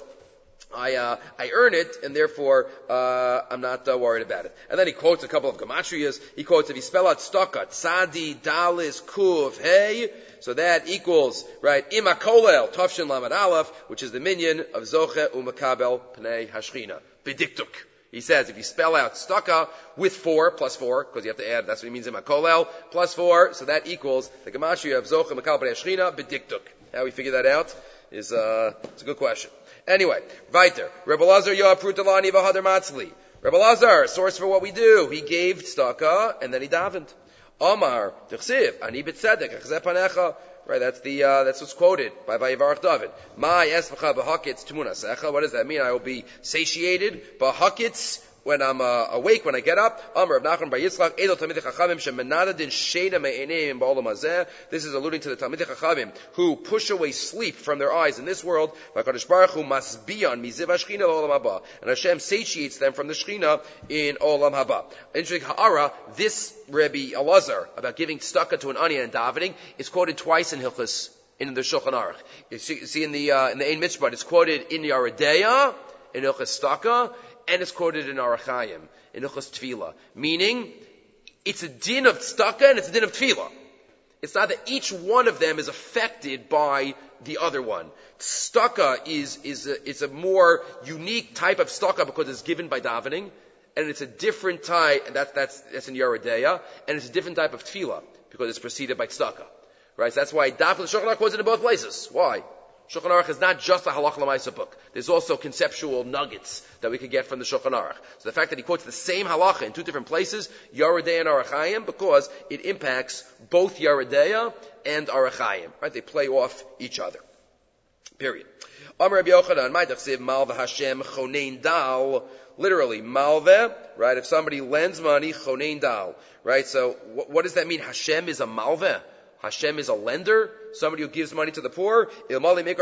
I uh, I earn it, and therefore uh, I'm not uh, worried about it. And then he quotes a couple of gematrias. He quotes, if you spell out staka, tzadi, dalis, kuv, hey, so that equals, right, ima kolel, tafshin lamad aleph, which is the minion of zoche umakabel pnei hashchina. Bidiktuk. He says, if you spell out staka with four, plus four, because you have to add, that's what he means in makolel, plus four, so that equals the gematria of zoche umakabel pnei hashchina, bidiktuk. How we figure that out is, uh, it's a good question. Anyway, weiter. Rebbe Lazar Yoav Prutalani V'Hadar Matzli. Rebbe Lazar, source for what we do. He gave tzedakah and then he davened. Omar Tichsiv Ani B'Tzedek Echzeh Panecha. Right, that's the uh, that's what's quoted by Vayivarach David. Ma Yesvacha B'Hakitz Tmunasecha. What does that mean? I will be satiated. B'Hakitz, when I'm uh, awake, when I get up. Amar of Nachman Bar Yitzchak, Edel Talmidei Chachamim shemenada din sheina me'eineim ba'olam hazeh. This is alluding to the Talmidei Chachamim who push away sleep from their eyes in this world. VaKadosh Baruch Hu masbiyan miziv hashchina l'olam haba, and Hashem satiates them from the Shechina in olam haba. Interesting ha'ara, this Rebbe Elazar about giving tzedakah to an ani and davening is quoted twice in Hilchos in the Shulchan Aruch. You see, you see in the uh, in the Ein Mitzvah, it's quoted in Yoreh Deah in Hilchos tzedakah, and it's quoted in Orach Chaim, in Hilchos Tefillah. Meaning, it's a din of tzedakah and it's a din of tefillah. It's not that each one of them is affected by the other one. Tzedakah is, is a, it's a more unique type of tzedakah because it's given by davening, and it's a different type, and that's, that's, that's in Yoreh Deah, and it's a different type of tefillah because it's preceded by tzedakah. Right? So that's why Daf the Shulchan Aruch was in both places. Why? Shulchan Aruch is not just a halacha l'maisa book. There's also conceptual nuggets that we could get from the Shulchan Aruch. So the fact that he quotes the same halacha in two different places, Yoreh Deah and Orach Chaim, because it impacts both Yoreh Deah and Orach Chaim. Right? They play off each other. Period. Amar Rabbi Yochanan, my tachsiv malva Hashem chonein dal. Literally, malveh, right? If somebody lends money, chonein dal. Right? So what, what does that mean? Hashem is a malveh? Hashem is a lender, somebody who gives money to the poor. If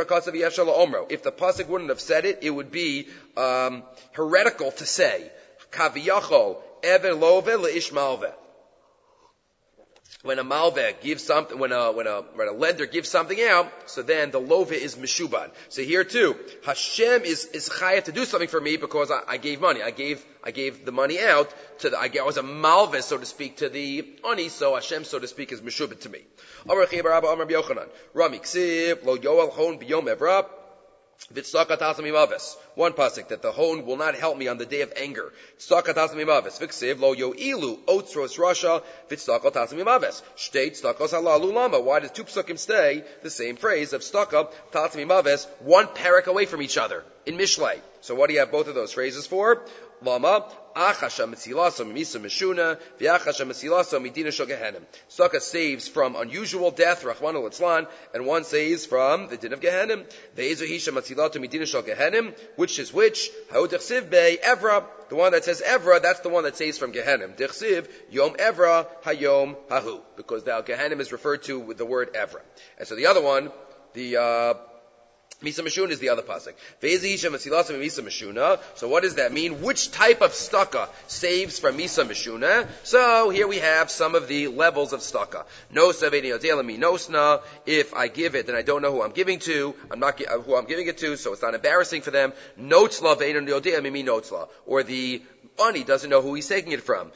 the pasuk wouldn't have said it, it would be um, heretical to say, Kaviyachol even love leish malveh. When a malveh gives something, when a, when a, when a lender gives something out, so then the love is meshubad. So here too, Hashem is, is chayav to do something for me because I, I gave money. I gave, I gave the money out to the, I, I was a malveh, so to speak, to the ani, so Hashem, so to speak, is meshubad to me. Amar Chibar Abba Amar Yochanan. Rami Ksiv, lo yoel hon biyom evra. One pasuk, that the hone will not help me on the day of anger. V'ksiv lo yo'ilu otzros rasha v'tzaka tatzmi maves. Shtei tzakos halalu lama. Why does two psukim stay the same phrase of tzaka tatzmi maves, one parak away from each other in Mishlei? So what do you have both of those phrases for? Lama achasha mitzilaso mimisa mishuna v'achasha mitzilaso midina shogehenim. Tzaka saves from unusual death, Rachmana litzlan, and one saves from the din of Gehenim. Ve'ezuhisha mitzilato midina shogehenim. Which is which? Ha'u dechsiv bei evra. The one that says evra, that's the one that saves from Gehenim. Dechsiv yom evra hayom hahu, because now Gehenim is referred to with the word evra. And so the other one, the uh Misa Meshuna is the other pasuk. So what does that mean? Which type of staka saves from Misa Meshuna? So here we have some of the levels of staka. If I give it, then I don't know who I'm giving to. I'm not who I'm giving it to, so it's not embarrassing for them. Or the ani doesn't know who he's taking it from.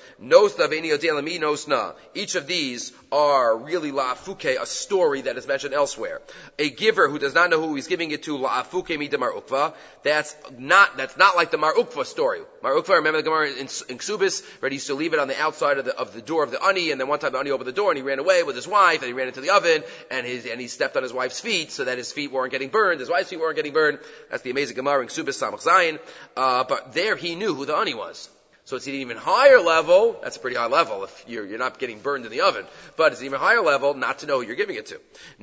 Each of these are really la'afuke, a story that is mentioned elsewhere. A giver who does not know who he's giving it to, la'afuke mi de Mar Ukva, that's not, that's not like the Mar Ukva story. Mar Ukva, remember the Gemara in, in Ksubis, where he used to leave it on the outside of the, of the door of the ani, and then one time the ani opened the door and he ran away with his wife, and he ran into the oven, and his, and he stepped on his wife's feet so that his feet weren't getting burned, his wife's feet weren't getting burned. That's the amazing Gemara in Ksubis Samach Zayin. Uh, but there he knew who the ani was. So it's an even higher level. That's a pretty high level if you're, you're not getting burned in the oven. But it's an even higher level not to know who you're giving it to.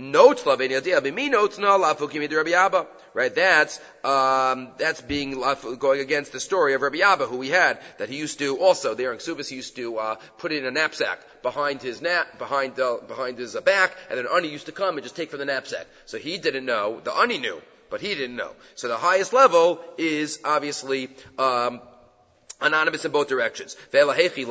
Right? That's, um, that's being, going against the story of Rabbi Abba, who we had, that he used to also, there in Ksubis, he used to, uh, put it in a knapsack behind his nap, behind, uh, behind his uh, back, and then an ani used to come and just take from the knapsack. So he didn't know. The ani knew, but he didn't know. So the highest level is obviously, um, anonymous in both directions. You put it in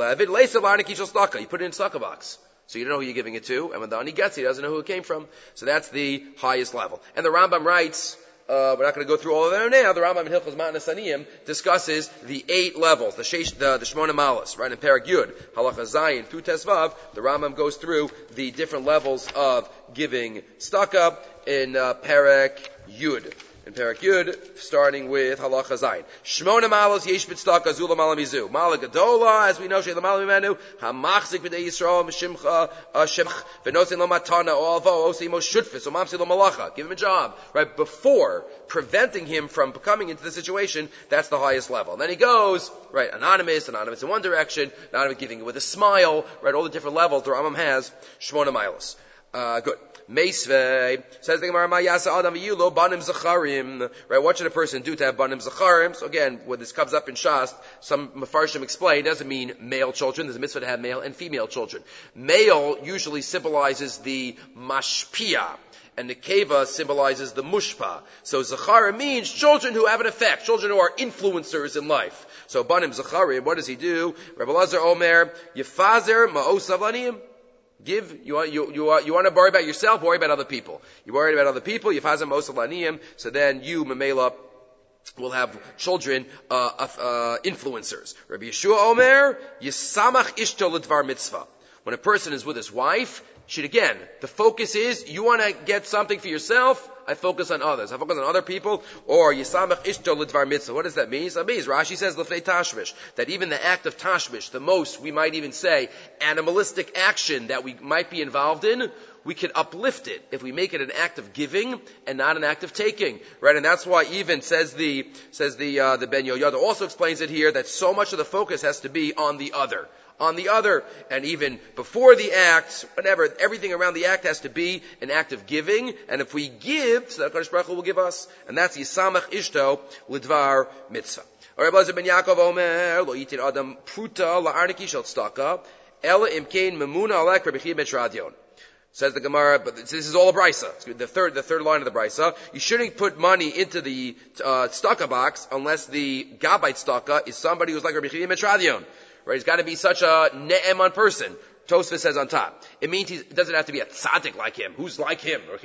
a tzedakah box. So you don't know who you're giving it to, and when the ani gets it, he doesn't know who it came from. So that's the highest level. And the Rambam writes, uh, we're not going to go through all of them now, the Rambam in Hilchos Matnas Aniyim discusses the eight levels, the Sheish, the, the Shmona Malas, right, in Perek Yud, Halacha Zayin through Tesvav, the Rambam goes through the different levels of giving tzedakah in uh, Perek Yud. In Perek Yud, starting with Halacha Zayin. Shmona malos yesh b'tzedakah zula malamizu. Mala gadola, as we know, she'la malamimenu, hamachzik b'dei Yisrael, m'shimcha, shemch, v'nosin lo matana, olvo, osi mo shutfis, o mamsi lo malacha. Give him a job. Right, before preventing him from coming into the situation, that's the highest level. And then he goes, right, anonymous, anonymous in one direction, anonymous giving it with a smile, right, all the different levels the Rambam has, Shmona malos. Uh, good. Meisvei says the Gemara, "Ma'yasa adam v'yulo banim zacharim." Right? What should a person do to have banim zacharim? So again, when this comes up in Shas, some Mefarshim explain it doesn't mean male children. There's a mitzvah to have male and female children. Male usually symbolizes the mashpia, and the keva symbolizes the mushpa. So zacharim means children who have an effect, children who are influencers in life. So banim zacharim, what does he do? Rebbe Lazar Omer Yefazer ma'osav lanim. Give, you want, you, you, want, you want to worry about yourself, worry about other people. You worry about other people, you fazem mosel laniyim, so then you, Mamela, will have children, uh, uh, influencers. Rabbi Yeshua Omer, Yisamach ishto l'dvar mitzvah. When a person is with his wife, should again, the focus is, you want to get something for yourself, I focus on others. I focus on other people, or Yisamach ishto l'dvar mitzvah. What does that mean? That means, Rashi says, l'fnei tashmish, that even the act of tashmish, the most, we might even say, animalistic action that we might be involved in, we can uplift it if we make it an act of giving and not an act of taking, right? And that's why even says the says the uh, the Ben Yoyada also explains it here that so much of the focus has to be on the other. On the other, and even before the act, whatever, everything around the act has to be an act of giving, and if we give, so that HaKadosh Baruch Hu will give us, and that's Yisamach Ishto L'dvar Mitzvah. Rabbi Elazar ben Yaakov Omer, Lo yitir Adam Pruta La'arniki Shel Tzedakah, Ela Imkein Memuna Alek Rabbi Chia ben Shradyon. Says the Gemara, but this is all a brisa. The third, the third line of the brisa. You shouldn't put money into the uh, tzedakah box unless the gabbai tzedakah is somebody who's like Rabbi Chia ben Shradyon. Right, he's got to be such a ne'eman person. Tosfos says on top. It means he it doesn't have to be a tzaddik like him. Who's like him? But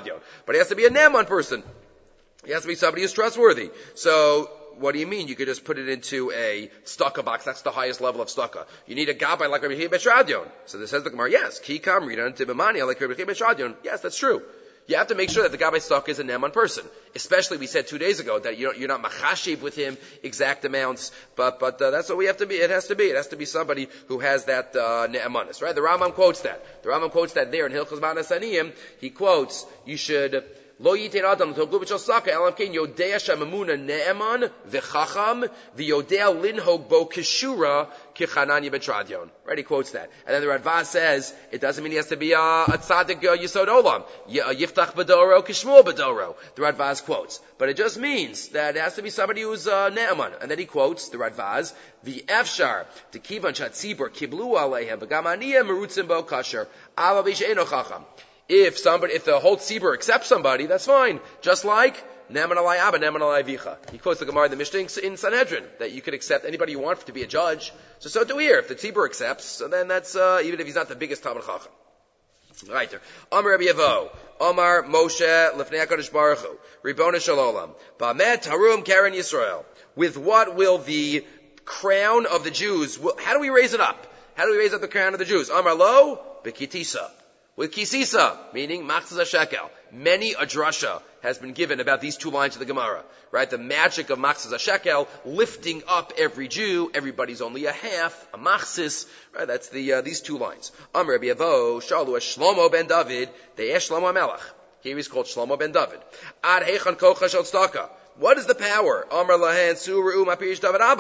he has to be a ne'eman person. He has to be somebody who's trustworthy. So, what do you mean? You could just put it into a tzedakah box. That's the highest level of tzedakah. You need a gabbai like Rabbi Chia ben Shradyon. So this says the Gemara, yes. Ki kamri to b'mani like Rabbi Chia ben Shradyon. Yes, that's true. You have to make sure that the gabbai tzedakah is a ne'eman person. Especially, we said two days ago that you're, you're not machashiv with him exact amounts, but but uh, that's what we have to be. It has to be. It has to be somebody who has that uh, ne'emanis, right? The Rambam quotes that. The Rambam quotes that there in Hilchos Matnas Aniyim. He quotes, you should Lo yitin adam to gubit shel saka elam kein yodea shamamuna ne'eman v'chacham v'yodea linhog bo kishura kichananya betradyon. Right, he quotes that. And then the Radvaz says, it doesn't mean he has to be a, a tzaddik uh, yisod olam. Yiftach bedoro kishmul bedoro. The Radvaz quotes. But it just means that it has to be somebody who's uh, ne'eman. And then he quotes, the Radvaz, v'efshar tekivan shatzibur kiblu aleihem v'gam aniyah merutzim bo kasher ala b'she'eno chacham. If somebody, if the whole tzibur accepts somebody, that's fine. Just like Ne'eman alai Abba, Ne'eman alai Vicha. He quotes the Gemara in the Mishnah in Sanhedrin that you could accept anybody you want to be a judge. So so do here. If the tzibur accepts, so then that's uh, even if he's not the biggest Talmid Chacham. Right there. Amar Rabbi Yevo, Amar Moshe Lefnei HaKadosh Baruch Hu, Ribbono Shel Olam, Ba'amet Harum Karen Yisrael. With what will the crown of the Jews? How do we raise it up? How do we raise up the crown of the Jews? Amar Lo B'Kitisa. With kisisa, meaning machzah shekel. Many a drasha has been given about these two lines of the Gemara. Right? The magic of machzah shekel, lifting up every Jew. Everybody's only a half, a machzis. Right? That's the, uh, these two lines. Amr Rabbi Yevo, Shalu Shlomo ben David, De'esh Shlomo HaMelech. Here he's called Shlomo ben David. Ad heichan kocha shel tzedakah. What is the power? Amr lahen su'ru'u ma'pirish David Abba.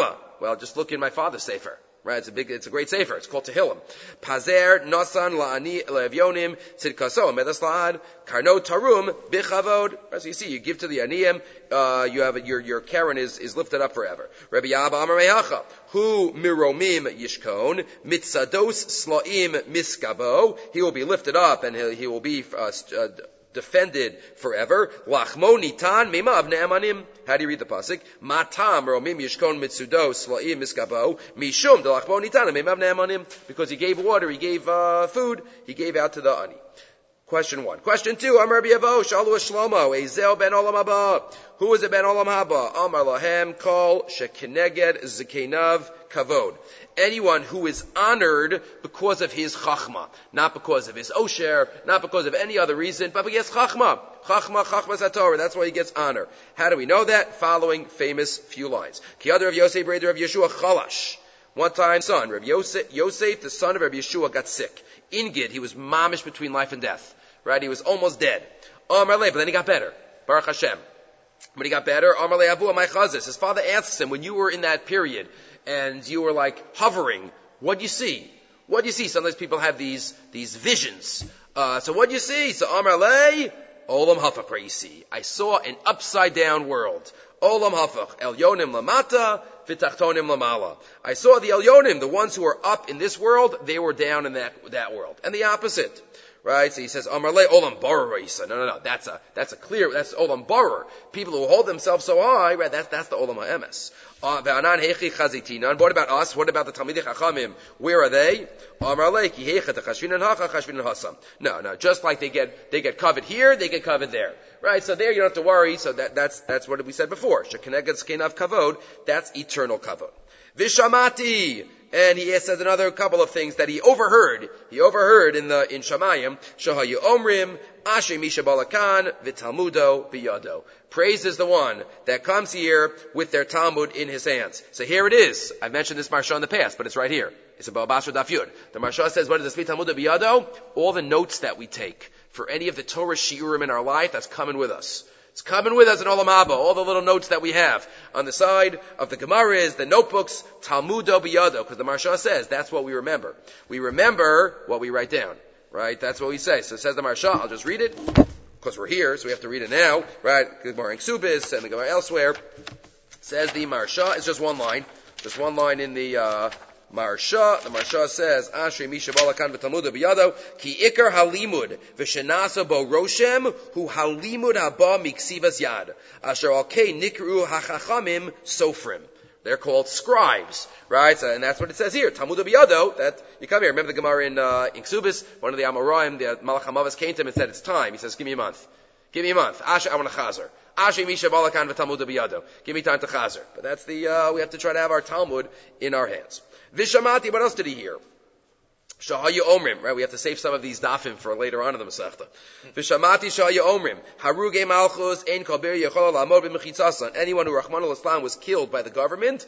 Well, just look in my father's sefer. Right, it's a big, it's a great sefer. It's called Tehillim. Pazer nasan la'ani le'evyonim tzidkaso medaslad karno tarum bichavod. As you see, you give to the aniyim. Uh, you have your your Karen is is lifted up forever. Rabbi Abba Amar Mehacha hu miromim yishkon mitzados slaim miskabo. He will be lifted up and he, he will be uh, uh, defended forever. Lachmo nitan memav ne'emanim. How do you read the pasuk? Matam romim yishkon mitzudo slaim miskabo mishum de lachmo nitan memav ne'emanim. Because he gave water, he gave uh, food, he gave out to the ani. Question one. Question two. Amar Rabbi Avo shalu Shlomo Ezel ben Olam Haba. Who is it ben Olam Haba? Amar lahem kol shekeneged zikenav kavod. Anyone who is honored because of his chachma, not because of his osher, not because of any other reason, but because chachma, chachma, chachma satorah. That's why he gets honor. How do we know that? Following famous few lines. Ki other of Yosef, brother of Yeshua, chalash. One time, son, Rav Yosef, Yosef, the son of Rabbi Yeshua, got sick. Ingid, he was mamish between life and death. Right? He was almost dead. Amar le, but then he got better. Baruch Hashem. When he got better, Amar le avu amay chazis. His father asks him, when you were in that period, and you were like hovering, what do you see? What do you see? Sometimes people have these, these visions. Uh, so what do you see? So Amar le, Olam Hafach Reisi. I saw an upside down world. Olam Hafach. Elyonim lamata, v'tachtonim lamala. I saw the Elyonim, the ones who are up in this world, they were down in that, that world. And the opposite. Right? So he says, Amar le Olam Barer Reisa. No, no, no. That's a, that's a clear, that's Olam Barer. People who hold themselves so high, right? That's, that's the Olam HaEmes. Uh, Ve'anan hechi chazitinan. What about us? What about the Talmidei Chachamim? Where are they? Amar le ki hecha techashvinan hacha chashvinan hasam. No, no. Just like they get, they get covered here, they get covered there. Right? So there you don't have to worry. So that, that's, that's what we said before. Shekeneged zkenav kavod. That's eternal kavod. Vishamati. And he says another couple of things that he overheard. He overheard in the in Shamayim. Shahayu Omrim, Asher Misha Balakan, V'Talmudo B'Yado. Praise is the one that comes here with their Talmud in his hands. So here it is. I've mentioned this Marsha in the past, but it's right here. It's about Basra Daf Yud. The Marsha says, what is this? V'Talmudo B'Yado? All the notes that we take for any of the Torah shiurim in our life, that's coming with us. It's coming with us in Olam Haba, all the little notes that we have. On the side of the Gemaras, the notebooks, Talmudo B'Yado, because the Marsha says that's what we remember. We remember what we write down, right? That's what we say. So it says the Marsha, I'll just read it, because we're here, so we have to read it now, right? Gemara in Ksubis and the Gemara elsewhere. It says the Marsha, it's just one line, just one line in the, uh, Marsha, the Marsha says, Ashrei Misha Balakan v'Talmudo B'Yado, Ki Ikar Halimud, V'Shenasa Bo Roshem, Hu Halimud Haba Miksivas Yad, Asher Alkei Nikru HaChachamim Sofrim. They're called scribes, right? So, and that's what it says here. Talmudo B'Yado, that, you come here, remember the Gemara in, uh, in Ksubis, one of the Amoraim, the Malach HaMavas came to him and said, it's time. He says, give me a month. Give me a month. Asher, I want a chazer. Asher Misha Balakan v'Talmudo B'Yado. Give me time to chazer. But that's the, uh, we have to try to have our Talmud in our hands. Vishamati, what else did he hear? Shahayu Omrim, right? We have to save some of these dafim for later on in the Masechta. Vishamati Shahayu Omrim, Haruge Malchus, Ein Kalbir Yechol Lamod B'Mechitzasan. Anyone who Rahman al-Islam was killed by the government,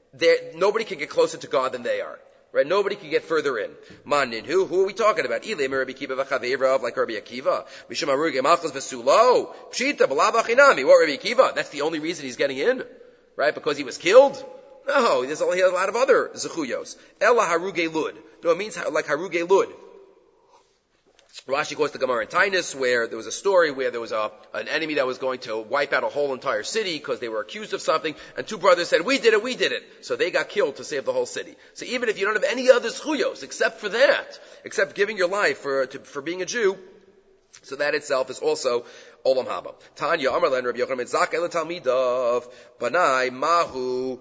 nobody can get closer to God than they are. Right? Nobody can get further in. Manin, who? Who are we talking about? Ilay Rabbi Akiva v'Chaveirav, like Rabbi Akiva. Mishum Haruge Malchus v'Sulo. Pshita b'Lav Achinami. What Rabbi Akiva? That's the only reason he's getting in? Right? Because he was killed? No, there's a lot of other zechuyos. Ella haruge lud. No, it means like haruge lud. Rashi quotes the Gemara in Tainus, where there was a story where there was a, an enemy that was going to wipe out a whole entire city because they were accused of something, and two brothers said, we did it, we did it. So they got killed to save the whole city. So even if you don't have any other zechuyos except for that, except giving your life for, to, for being a Jew, so that itself is also Olam Haba. Tanya Amar Len Rabbi Yochanan Zak El Talmidav Banai Mahu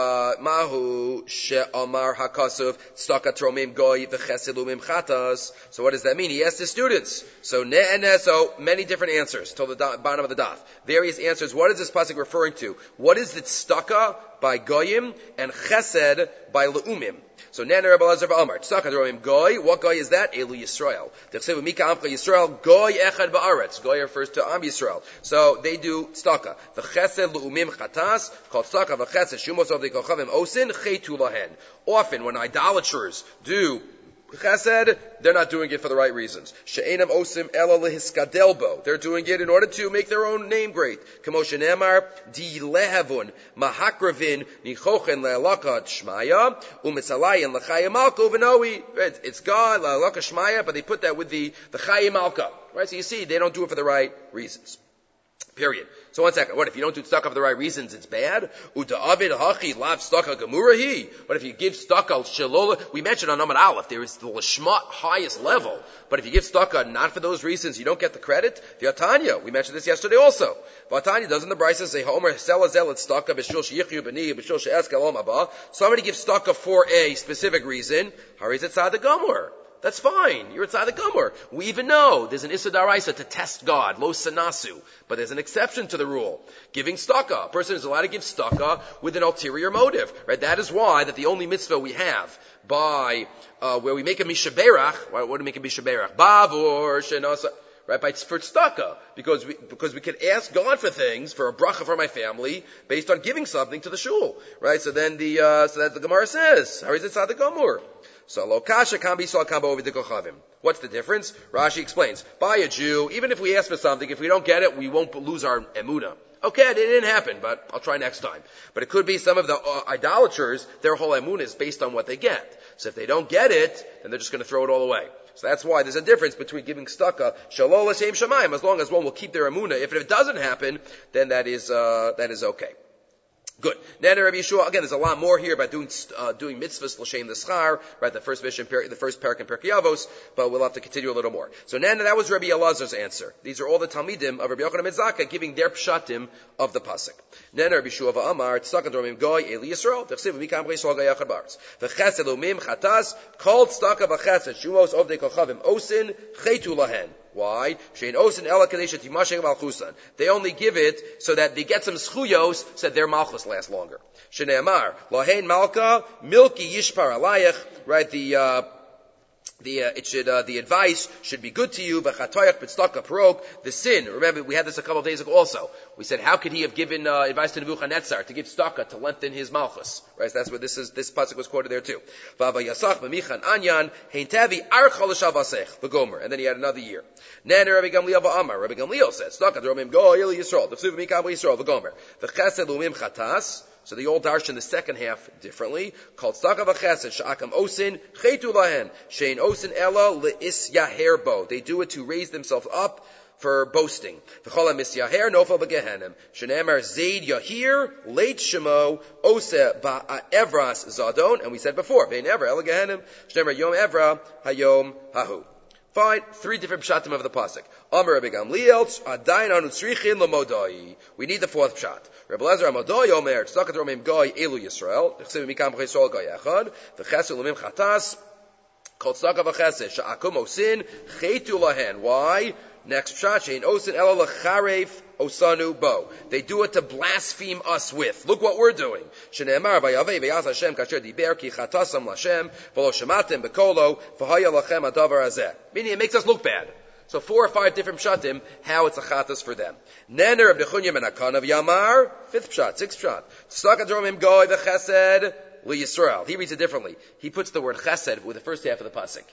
Mahu She'amar Hakasuv Staka Tromim Goy V'Chesilumim Chatas. So what does that mean? He asked his students. So Ne'eneh, so many different answers till the bottom of the daf. Various answers. What is this pasuk referring to? What is the Staka by Goyim and Chesed by Le'umim? So Nana Rabbi Lazar Ba'amar Tzaka Tromim Goy. What Goy is that? Elu Yisrael. T'chsevu Mika Amcha Yisrael Goy Echad Ba'aretz. Goy refers to Am Yisrael. So they do tzedakah. V'chesed lu'umim chatas, called tzedakah v'chesed shumos of the kochavim osin chetu lahen. Often when idolaters do Chesed, they're not doing it for the right reasons. She'enam osim ela lehiskadelbo. They're doing it in order to make their own name great. K'moshe nemar, di lehavun, mahakravin, nichochen le'alakat shmaya, umitzalayin l'chayim malko v'noi. It's God, le'alakat shmaya, but they put that with the, the chayim malka. Right? So you see, they don't do it for the right reasons. Period. So one second. What if you don't do tzedakah for the right reasons? It's bad. Uta avid hachi lav tzedakah gemurahi. What if you give tzedakah shalola? We mentioned on Amud Aleph there is the lishma highest level. But if you give tzedakah not for those reasons, you don't get the credit. V'atanya. We mentioned this yesterday also. V'atanya doesn't the Brisa say Homer selazel et tzedakah b'shul sheyichyu b'ni b'shul she'esk elam haba? Somebody gives tzedakah for a specific reason. Harizet tzaddik gamur. That's fine. You're a tzaddik gamur. We even know there's an issa daraisa to test God, lo sanasu. But there's an exception to the rule. Giving tzedakah. A person is allowed to give tzedakah with an ulterior motive. Right? That is why that the only mitzvah we have by, uh, where we make a mishaberach, why, what do we make a mishaberach? Bavur, shenasa, right? By, for tzedakah. Because we, because we can ask God for things, for a bracha for my family, based on giving something to the shul. Right? So then the, uh, so that the Gemara says, how is it tzaddik gamur? So lo kasha can be so kamba over the kochavim. What's the difference? Rashi explains. By a Jew, even if we ask for something, if we don't get it, we won't lose our emunah. Okay, it didn't happen, but I'll try next time. But it could be some of the uh, idolaters, their whole emunah is based on what they get. So if they don't get it, then they're just going to throw it all away. So that's why there's a difference between giving tzedakah shalol l'shem shamayim, as long as one will keep their emunah. If it doesn't happen, then that is uh, that is okay. Good. Then Rabbi Yeshua, again, there's a lot more here about doing uh, doing mitzvahs l'shem l'schar, right? The first mission, the first parak in Pirkei Avos, but we'll have to continue a little more. So then that was Rabbi Elazar's answer. These are all the Talmidim of Rabbi Yochanan ben Zakkai giving their pshatim of the pasuk. Then Rabbi Yeshua v'amar tzedakah dormim goy eli Yisrael v'chsiv mikam b'Yisrael goy yachad ba'aretz v'chesed lumim chatas kol tzedakah v'chesed shumos ovdei kochavim osin chetu lahen. Why? They only give it so that they get some schuyos so that their malchus lasts longer. Shneimar lahen malka milki yishpar alayich. Right? The uh, the uh, it should uh, the advice should be good to you. V'chatoyach b'tzedakah parok. The sin. Remember, we had this a couple of days ago. Also, we said, how could he have given uh, advice to Nebuchadnezzar to give tzedakah to lengthen his malchus? Right? So that's what this is. This pasuk was quoted there too. V'ava yasach b'michan anyan hein tavi archol l'shavasech v'gomer. And then he had another year. Then Rabbi Gamliel v'amar. Rabbi Gamliel said, tzedakah dormim go ili Yisrael. V'chsiv mikam Yisrael v'gomer. V'chesed lumim chatas. So the old darshan the second half differently. Called tzedakah v'chesed sha'akam osin chetu lahen shein osin ela le'is yaherbo. They do it to raise themselves up for boasting. V'cholam is yaher nofel b'gehenim. Shenemar zayd yahir leit shemo ose ba'evras zadon. And we said before, vein evra ela gehenim. Shenemar yom evra hayom hahu. Fine, three different pshatim of the pasuk. Amar Rabbi Gamliel, adayin anu tzrichin l'modai. We need the fourth pshat. Rabbi Lezer Amadoi Omer, tzedakah dormim goy elu Yisrael, v'chsiv mikam b'Yisrael goy echad, v'chesed lumim chatas, kol tzedakah v'chesed, sha'akum osin, chetu lahen. Why? Next pshat, shein osin ela l'charef osanu bo. They do it to blaspheme us with. Look what we're doing. Shneimar vayavei v'yaz Hashem kasher diber ki chatasam l'Hashem v'lo shematem b'kolo v'haya lachem adavar hazeh. Meaning it makes us look bad. So four or five different pshatim, how it's a chatas for them. Nener of Nechunya ben Akan of Yamar, fifth pshat, sixth pshat. Tzedakah dormim goy v'chesed liYisrael. He reads it differently. He puts the word chesed with the first half of the pasuk.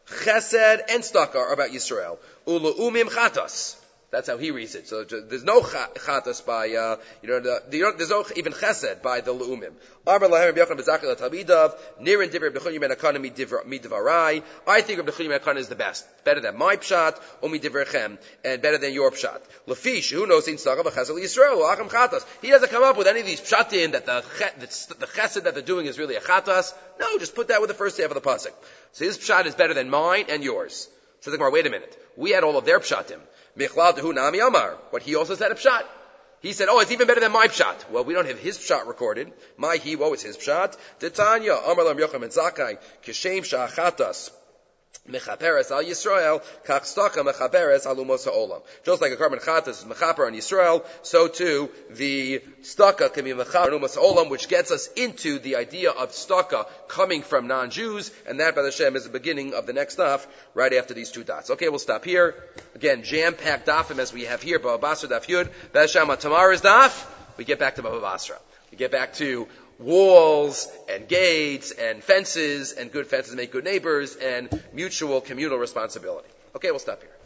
Chesed and tzedakah are about Yisrael. Ulu'umim chatas. That's how he reads it. So there's no chatas by, uh, you know, the, the, there's no even chesed by the leumim. Amar lahem Rabbi Yochanan ben Zakkai l'talmidav, nirin divrei Rabbi Nechunya ben Akan midvarai. I think Rabbi Nechunya ben Akan is the best. Better than my pshat, or midivrechem, and better than your pshat. Lefish, who knows in tzedakah v'chesed Yisrael, l'acham chatas. He doesn't come up with any of these pshatim that the, the, the chesed that they're doing is really a chatas. No, just put that with the first half of the pasuk. So his pshat is better than mine and yours. So the Gemara, wait a minute. We had all of their pshatim. Michlal nami amar. But he also said a pshat. He said, oh, it's even better than my pshat. Well, we don't have his pshat recorded. My he, what was his pshat? Titanya, Amar lam Yochanan ben Zakkai, Kishem sha'achatas. Mechaperes al Yisrael, kach tzedakah mechaperes al umos ha'olam. Just like a carbon chatas is mechaper on Yisrael, so too the tzedakah can be mechaper on umos ha'olam, which gets us into the idea of tzedakah coming from non-Jews, and that, by the Shem, is the beginning of the next daf, right after these two dots. Okay, we'll stop here. Again, jam-packed dafim as we have here, Bava Basra daf Yud, B'Hashem tomorrow's daf, we get back to Bava Basra. We get back to walls and gates and fences, and good fences make good neighbors, and mutual communal responsibility. Okay, we'll stop here.